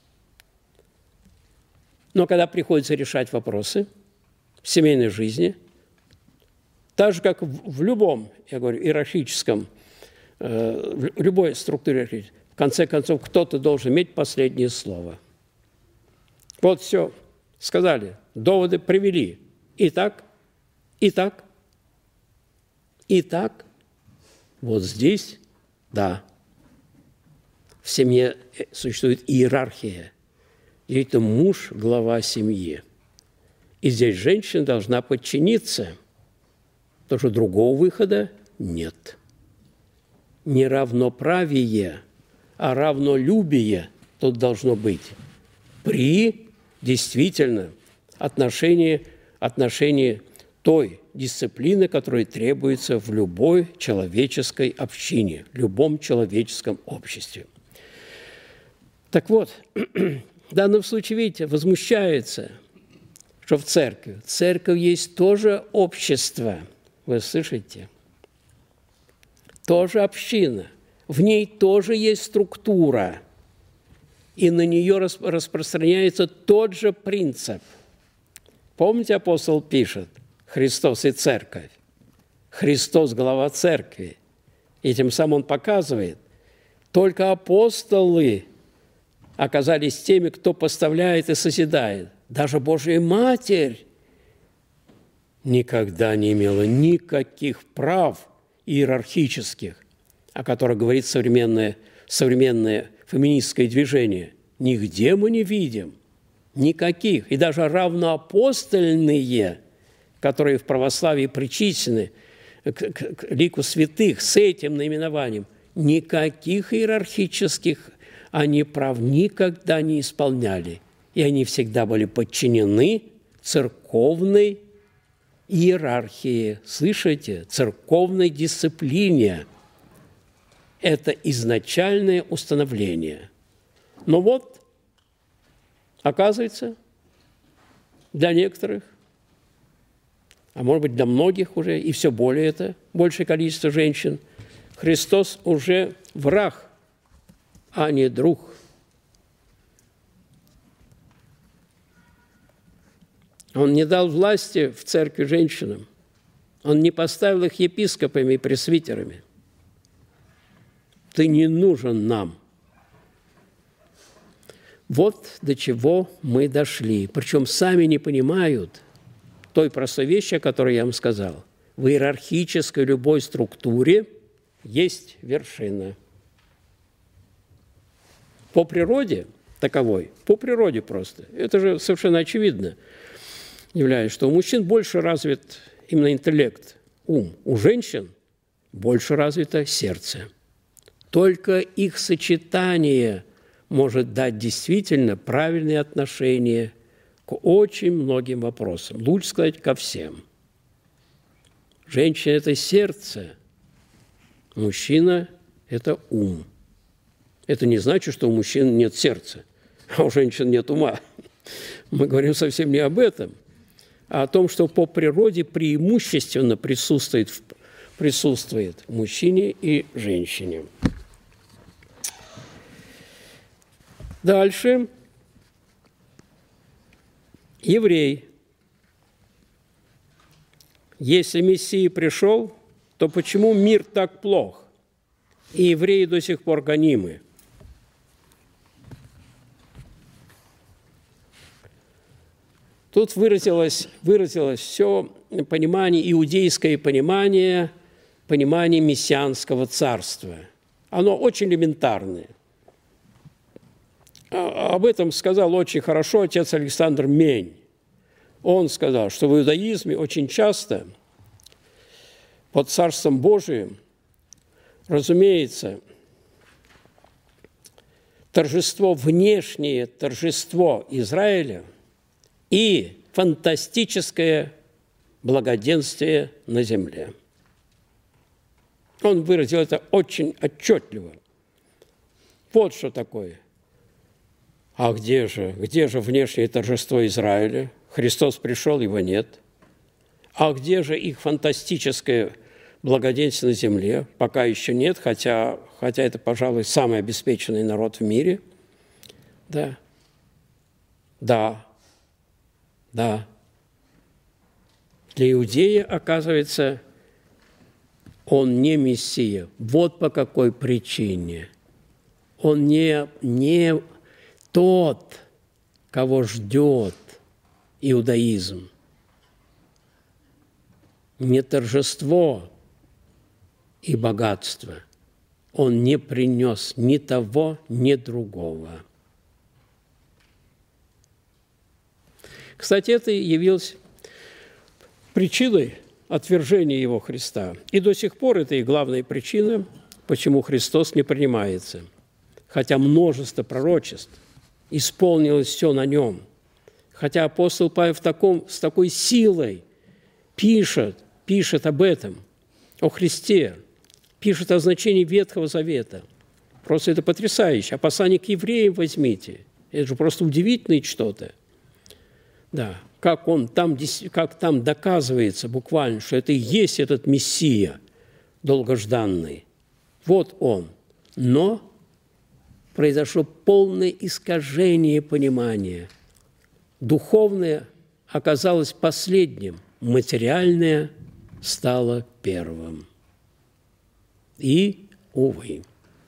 Speaker 1: Но когда приходится решать вопросы в семейной жизни, так же, как в любом, я говорю, иерархическом, в любой структуре, в конце концов, кто-то должен иметь последнее слово. Вот все, сказали, доводы привели. И так, и так, и так. Вот здесь, да, в семье существует иерархия. И это муж – глава семьи. И здесь женщина должна подчиниться, потому что другого выхода нет. Не равноправие, а равнолюбие тут должно быть при действительно отношении, отношении той дисциплины, которая требуется в любой человеческой общине, в любом человеческом обществе. Так вот, в данном случае, видите, возмущается, что в церкви. Церковь есть тоже общество, вы слышите? Тоже община. В ней тоже есть структура. И на нее распространяется тот же принцип. Помните, апостол пишет, Христос и церковь. Христос – глава церкви. И тем самым он показывает, только апостолы оказались теми, кто поставляет и созидает. Даже Божья Матерь никогда не имела никаких прав иерархических, о которых говорит современное, современное феминистское движение. Нигде мы не видим никаких. И даже равноапостольные, которые в православии причислены к, к, к лику святых с этим наименованием, никаких иерархических они прав никогда не исполняли. И они всегда были подчинены церковной иерархии. Слышите? Церковной дисциплине. Это изначальное установление. Но вот, оказывается, для некоторых, а может быть для многих уже, и все более это, большее количество женщин, Христос уже враг, а не друг. Он не дал власти в церкви женщинам. Он не поставил их епископами и пресвитерами. Ты не нужен нам. Вот до чего мы дошли. Причем сами не понимают той простой вещи, о которой я вам сказал. В иерархической любой структуре есть вершина. По природе таковой, по природе просто. Это же совершенно очевидно является, что у мужчин больше развит именно интеллект, ум. У женщин больше развито сердце. Только их сочетание может дать действительно правильные отношения к очень многим вопросам. Лучше сказать, ко всем. Женщина – это сердце, мужчина – это ум. Это не значит, что у мужчин нет сердца, а у женщин нет ума. Мы говорим совсем не об этом, а о том, что по природе преимущественно присутствует, присутствует в мужчине и женщине. Дальше. Еврей. Если Мессия пришел, то почему мир так плох? И евреи до сих пор гонимы. Тут выразилось, выразилось все понимание, иудейское понимание понимание мессианского царства. Оно очень элементарное. Об этом сказал очень хорошо отец Александр Мень. Он сказал, что в иудаизме очень часто под Царством Божиим, разумеется, торжество, внешнее торжество Израиля и фантастическое благоденствие на земле. Он выразил это очень отчетливо. Вот что такое. А где же, где же внешнее торжество Израиля? Христос пришел, его нет. А где же их фантастическое благоденствие на земле? Пока еще нет, хотя, хотя это, пожалуй, самый обеспеченный народ в мире. Да, да, да. Для иудея, оказывается, он не Мессия. Вот по какой причине. Он не, не тот, кого ждет иудаизм. Не торжество и богатство. Он не принес ни того, ни другого. Кстати, это явилось причиной отвержения его Христа. И до сих пор это и главная причина, почему Христос не принимается. Хотя множество пророчеств исполнилось все на нем. Хотя апостол Павел в таком, с такой силой пишет, пишет об этом, о Христе, пишет о значении Ветхого Завета. Просто это потрясающе. А послание к евреям возьмите. Это же просто удивительное что-то. Да, как, он там, как там доказывается буквально, что это и есть этот Мессия долгожданный. Вот он. Но произошло полное искажение понимания. Духовное оказалось последним, материальное стало первым. И, увы.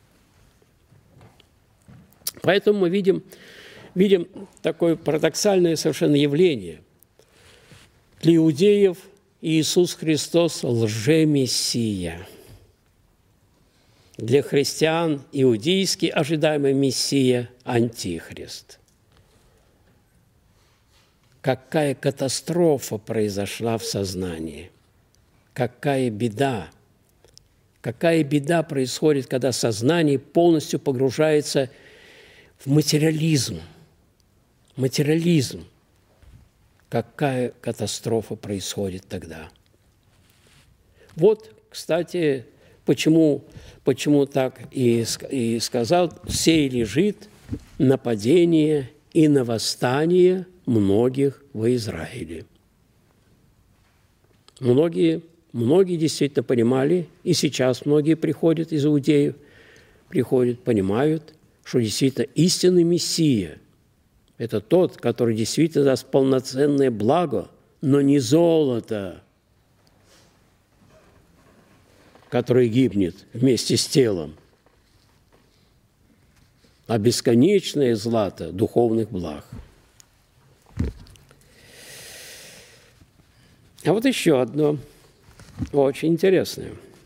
Speaker 1: Поэтому мы видим, видим такое парадоксальное совершенно явление. Для иудеев Иисус Христос – лжемессия. Для христиан иудейский ожидаемый Мессия – антихрист. Какая катастрофа произошла в сознании, какая беда, какая беда происходит, когда сознание полностью погружается в материализм. Материализм. Какая катастрофа происходит тогда. Вот, кстати, почему, почему так и, и сказал, сей лежит нападение и на восстание многих во Израиле. Многие, многие действительно понимали, и сейчас многие приходят из иудеев, приходят, понимают, что действительно истинный Мессия – это тот, который действительно даст полноценное благо, но не золото, которое гибнет вместе с телом, а бесконечное злато духовных благ. А вот еще одно очень интересное.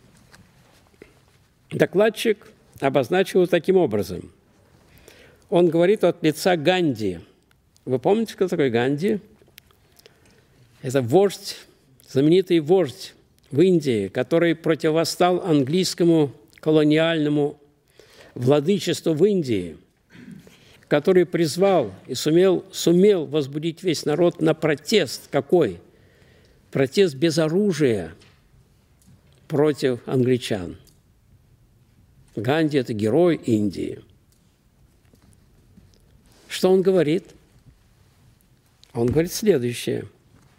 Speaker 1: Докладчик обозначил его таким образом. Он говорит от лица Ганди. Вы помните, кто такой Ганди? Это вождь, знаменитый вождь в Индии, который противостал английскому колониальному владычеству в Индии, который призвал и сумел, сумел возбудить весь народ на протест. Какой? Протест без оружия против англичан. Ганди – это герой Индии. Что он говорит? Он говорит следующее.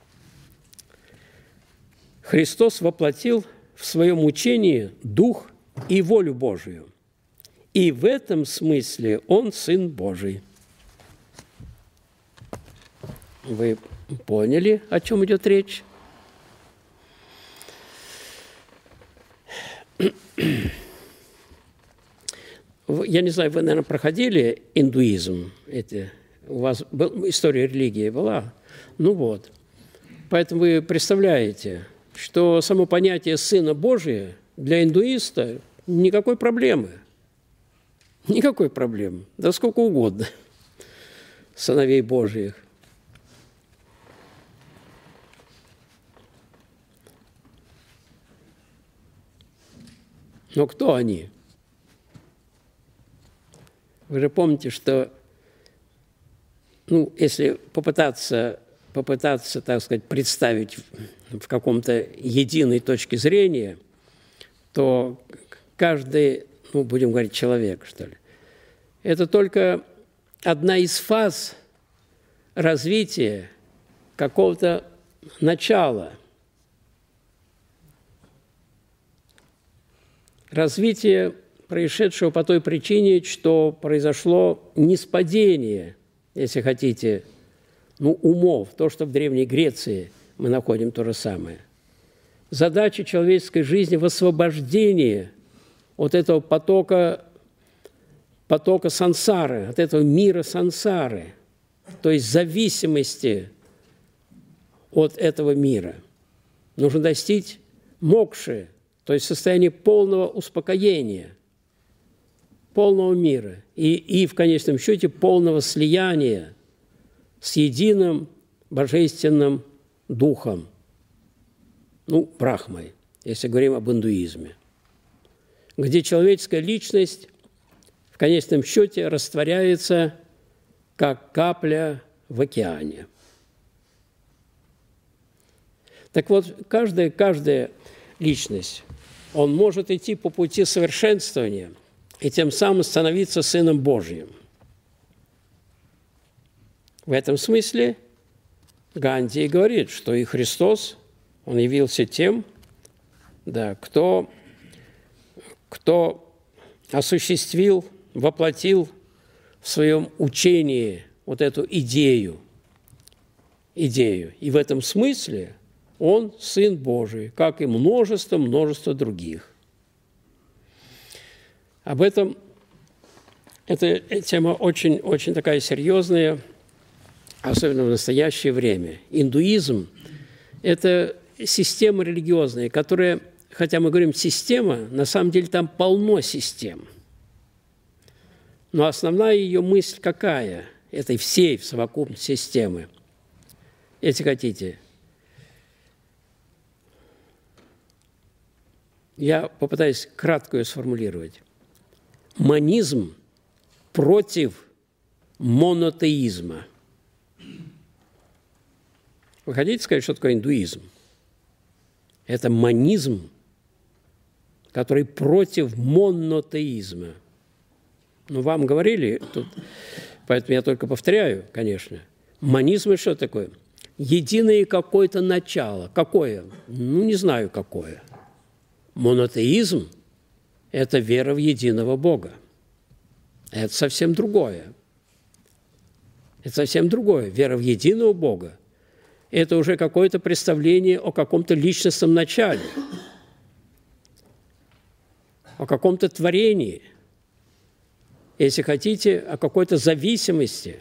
Speaker 1: Христос воплотил в своем учении дух и волю Божию. И в этом смысле Он Сын Божий. Вы поняли, о чем идет речь? Я не знаю, вы, наверное, проходили индуизм. Это, у вас был, история религии была? Ну вот. Поэтому вы представляете, что само понятие Сына Божия для индуиста никакой проблемы. Никакой проблемы. Да сколько угодно сыновей Божьих. Но кто они? Вы же помните, что, ну, если попытаться, попытаться, так сказать, представить в каком-то единой точке зрения, то каждый, ну, будем говорить, человек, что ли, это только одна из фаз развития какого-то начала. Развитие, происшедшего по той причине, что произошло ниспадение, если хотите, ну, умов, то, что в Древней Греции мы находим то же самое. Задача человеческой жизни – в освобождении от этого потока, потока сансары, от этого мира сансары, то есть зависимости от этого мира. Нужно достичь мокши, то есть состояние полного успокоения, полного мира и, и, в конечном счете, полного слияния с единым божественным духом, ну, Брахмой, если говорим об индуизме, где человеческая личность, в конечном счете, растворяется, как капля в океане. Так вот, каждая, каждая личность, он может идти по пути совершенствования и тем самым становиться Сыном Божьим. В этом смысле Ганди и говорит, что и Христос, Он явился тем, да, кто, кто осуществил, воплотил в своем учении вот эту идею, идею. И в этом смысле Он Сын Божий, как и множество-множество других. Об этом эта тема очень-очень такая серьезная, особенно в настоящее время. Индуизм – это система религиозная, которая, хотя мы говорим «система», на самом деле там полно систем. Но основная ее мысль какая? Этой всей в совокупности системы. Если хотите, я попытаюсь кратко ее сформулировать. Монизм против монотеизма. Вы хотите сказать, что такое индуизм? Это монизм, который против монотеизма. Ну, вам говорили тут, поэтому я только повторяю, конечно. Монизм – это что такое? Единое какое-то начало. Какое? Ну, не знаю, какое. Монотеизм – это вера в единого Бога. Это совсем другое. Это совсем другое. Вера в единого Бога – это уже какое-то представление о каком-то личностном начале, о каком-то творении, если хотите, о какой-то зависимости.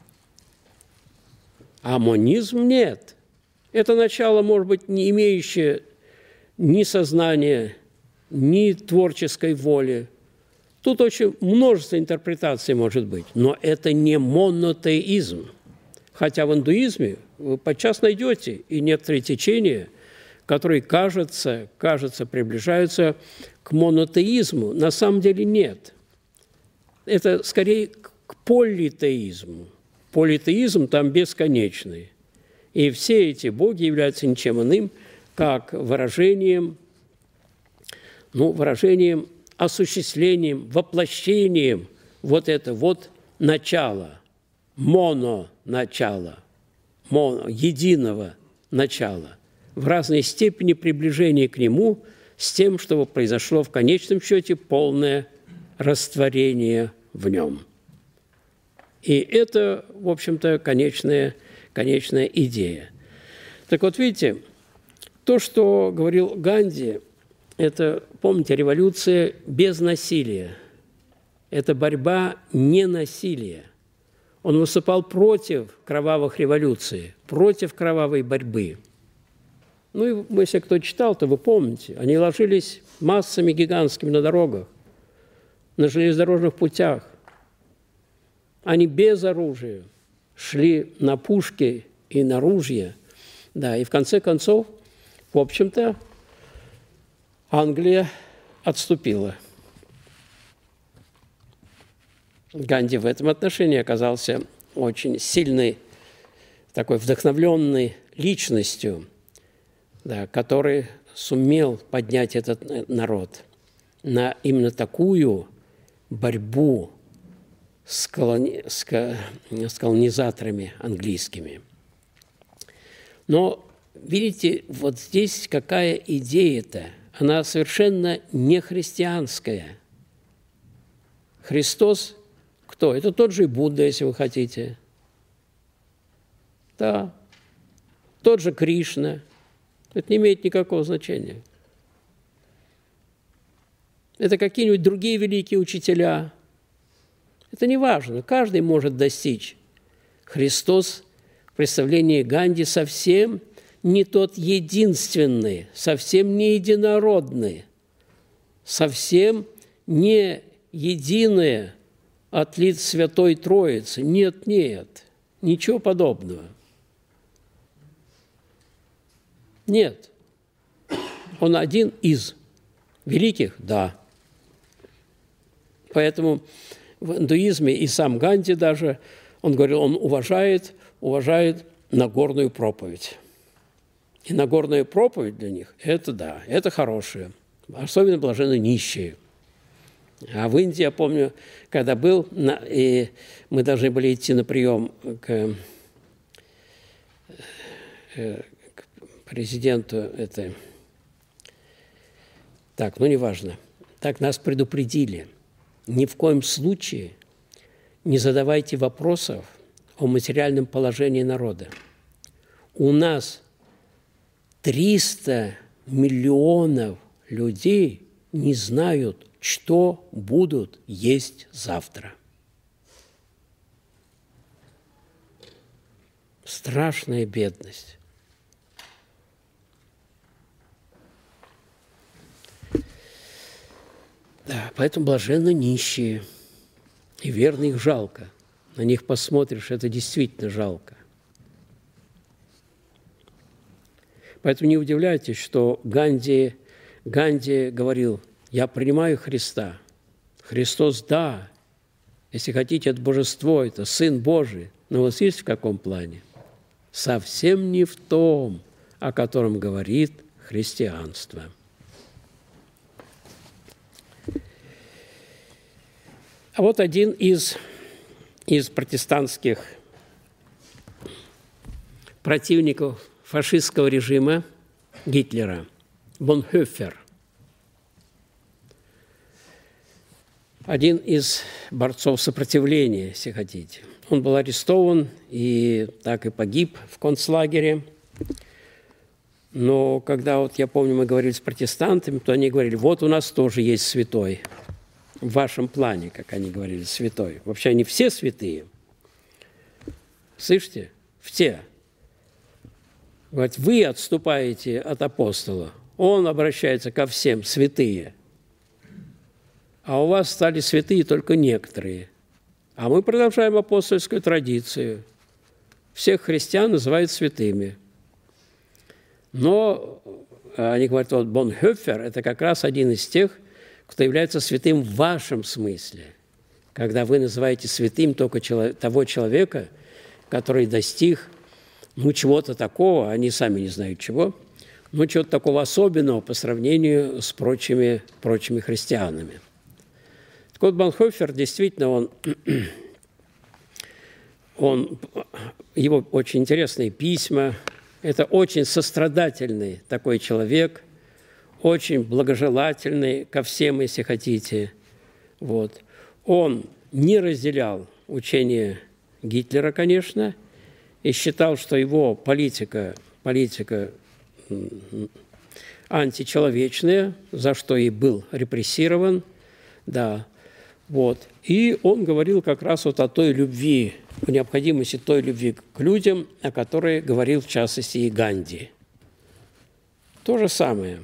Speaker 1: А монизм нет. Это начало, может быть, не имеющее ни сознания, ни творческой воли. Тут очень множество интерпретаций может быть, но это не монотеизм. Хотя в индуизме вы подчас найдете и некоторые течения, которые, кажется, кажется, приближаются к монотеизму. На самом деле нет. Это скорее к политеизму. Политеизм там бесконечный. И все эти боги являются ничем иным, как выражением, ну, выражением, осуществлением, воплощением вот это вот начало, мононачала, моно, единого начала, в разной степени приближения к нему с тем, чтобы произошло в конечном счете полное растворение в нем. И это, в общем-то, конечная, конечная идея. Так вот, видите, то, что говорил Ганди, это, помните, революция без насилия. Это борьба ненасилия. Он выступал против кровавых революций, против кровавой борьбы. Ну, и если кто читал, то вы помните, они ложились массами гигантскими на дорогах, на железнодорожных путях. Они без оружия шли на пушки и на ружья. Да, и в конце концов, в общем-то, Англия отступила. Ганди в этом отношении оказался очень сильной, такой вдохновленной личностью, да, который сумел поднять этот народ на именно такую борьбу с, колони... с, ко... с колонизаторами английскими. Но, видите, вот здесь какая идея-то? Она совершенно не христианская. Христос кто? Это тот же Будда, если вы хотите. Да. Тот же Кришна. Это не имеет никакого значения. Это какие-нибудь другие великие учителя. Это не важно. Каждый может достичь. Христос в представлении Ганди совсем не тот единственный, совсем не единородный, совсем не единое от лиц Святой Троицы. Нет, нет, ничего подобного. Нет. Он один из великих, да. Поэтому в индуизме и сам Ганди даже, он говорил, он уважает, уважает Нагорную проповедь. И Нагорная проповедь для них – это да, это хорошее. Особенно блаженны нищие. А в Индии, я помню, когда был, на, и мы должны были идти на прием к, к президенту этой. Так, ну неважно. Так нас предупредили. Ни в коем случае не задавайте вопросов о материальном положении народа. У нас триста миллионов людей не знают, что будут есть завтра. Страшная бедность. Да, поэтому блаженны нищие, и верно их жалко. На них посмотришь, это действительно жалко. Поэтому не удивляйтесь, что Ганди, Ганди говорил: «Я принимаю Христа». Христос, да, если хотите, это божество, это Сын Божий. Но у вас есть в каком плане? Совсем не в том, о котором говорит христианство. А вот один из, из протестантских противников фашистского режима Гитлера, Бонхофер, один из борцов сопротивления, если хотите. Он был арестован и так и погиб в концлагере. Но когда, вот я помню, мы говорили с протестантами, то они говорили: вот у нас тоже есть святой. В вашем плане, как они говорили, святой. Вообще они все святые. Слышите? Все. Говорят, вы отступаете от апостола. Он обращается ко всем, святые. А у вас стали святые только некоторые. А мы продолжаем апостольскую традицию. Всех христиан называют святыми. Но, они говорят, вот Бонхофер – это как раз один из тех, кто является святым в вашем смысле, когда вы называете святым только того человека, который достиг ну, чего-то такого, они сами не знают чего, но чего-то такого особенного по сравнению с прочими, прочими христианами. Так вот, Бонхофер, действительно, он, он, его очень интересные письма, это очень сострадательный такой человек, очень благожелательный ко всем, если хотите. Вот. Он не разделял учение Гитлера, конечно, и считал, что его политика, политика античеловечная, за что и был репрессирован. Да. Вот. И он говорил как раз вот о той любви, о необходимости той любви к людям, о которой говорил, в частности, и Ганди. То же самое.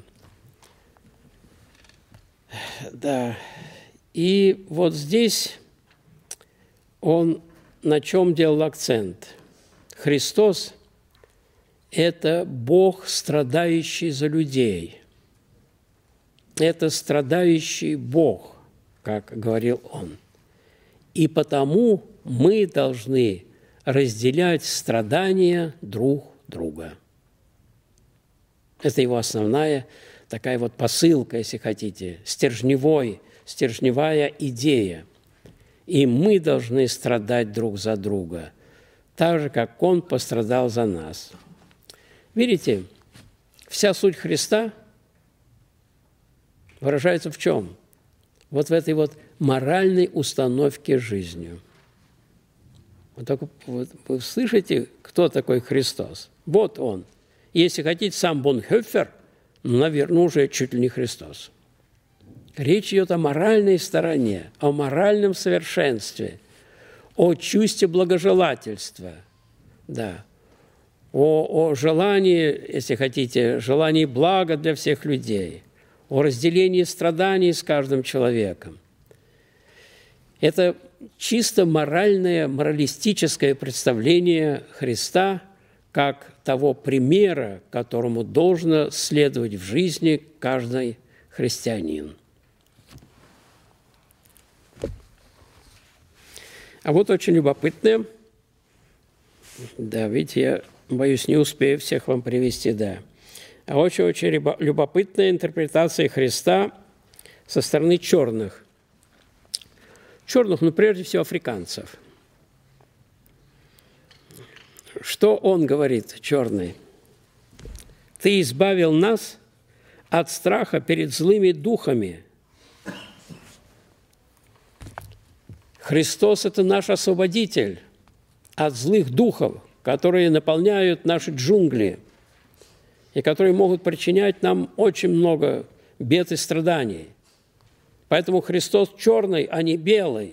Speaker 1: Да. И вот здесь он на чем делал акцент? Христос – это Бог, страдающий за людей. Это страдающий Бог, как говорил он. И потому мы должны разделять страдания друг друга. Это его основная такая вот посылка, если хотите, стержневой, стержневая идея. И мы должны страдать друг за друга, так же, как Он пострадал за нас. Видите, вся суть Христа выражается в чем? Вот в этой вот моральной установке жизнью. Вот только, вот, вы слышите, кто такой Христос? Вот Он. Если хотите, сам Бонхофер, ну, наверное, уже чуть ли не Христос. Речь идет о моральной стороне, о моральном совершенстве, о чувстве благожелательства, да, о, о желании, если хотите, желании блага для всех людей, о разделении страданий с каждым человеком. Это чисто моральное, моралистическое представление Христа как того примера, которому должно следовать в жизни каждый христианин. А вот очень любопытное, да, видите, я боюсь, не успею всех вам привести, да, а очень-очень любопытная интерпретация Христа со стороны черных. Черных, ну, прежде всего, африканцев. Что он говорит, черный? «Ты избавил нас от страха перед злыми духами». Христос – это наш освободитель от злых духов, которые наполняют наши джунгли и которые могут причинять нам очень много бед и страданий. Поэтому Христос черный, а не белый.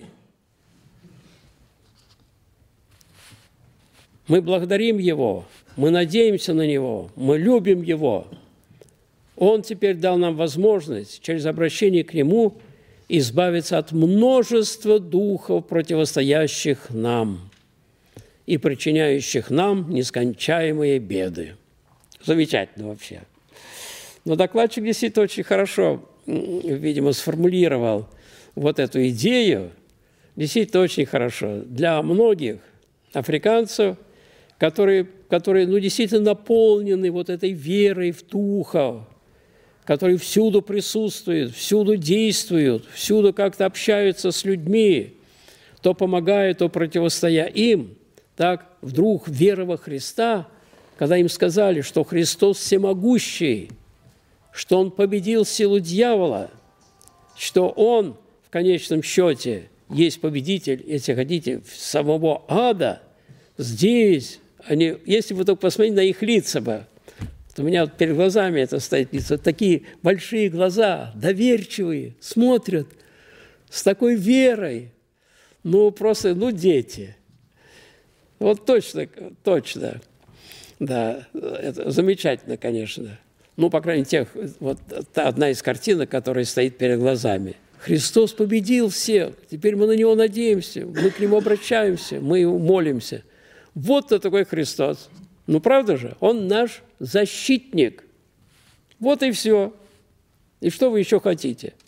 Speaker 1: Мы благодарим Его, мы надеемся на Него, мы любим Его. Он теперь дал нам возможность через обращение к Нему избавиться от множества духов, противостоящих нам и причиняющих нам нескончаемые беды. Замечательно вообще. Но докладчик действительно очень хорошо, видимо, сформулировал вот эту идею, действительно очень хорошо. Для многих африканцев, которые, которые ну, действительно наполнены вот этой верой в духов, которые всюду присутствуют, всюду действуют, всюду как-то общаются с людьми, то помогая, то противостоя им, так вдруг вера во Христа, когда им сказали, что Христос всемогущий, что Он победил силу дьявола, что Он в конечном счете есть победитель, если хотите, самого ада, здесь, они, если вы только посмотрите на их лица бы, у меня вот перед глазами это стоит лицо, такие большие глаза, доверчивые, смотрят с такой верой. Ну, просто, ну, дети. Вот точно, точно. Да, это замечательно, конечно. Ну, по крайней мере, тех, вот та одна из картинок, которая стоит перед глазами. Христос победил всех, теперь мы на Него надеемся, мы к Нему обращаемся, мы Ему молимся. Вот кто такой Христос. Ну, правда же? Он наш защитник. Вот и все. И что вы еще хотите?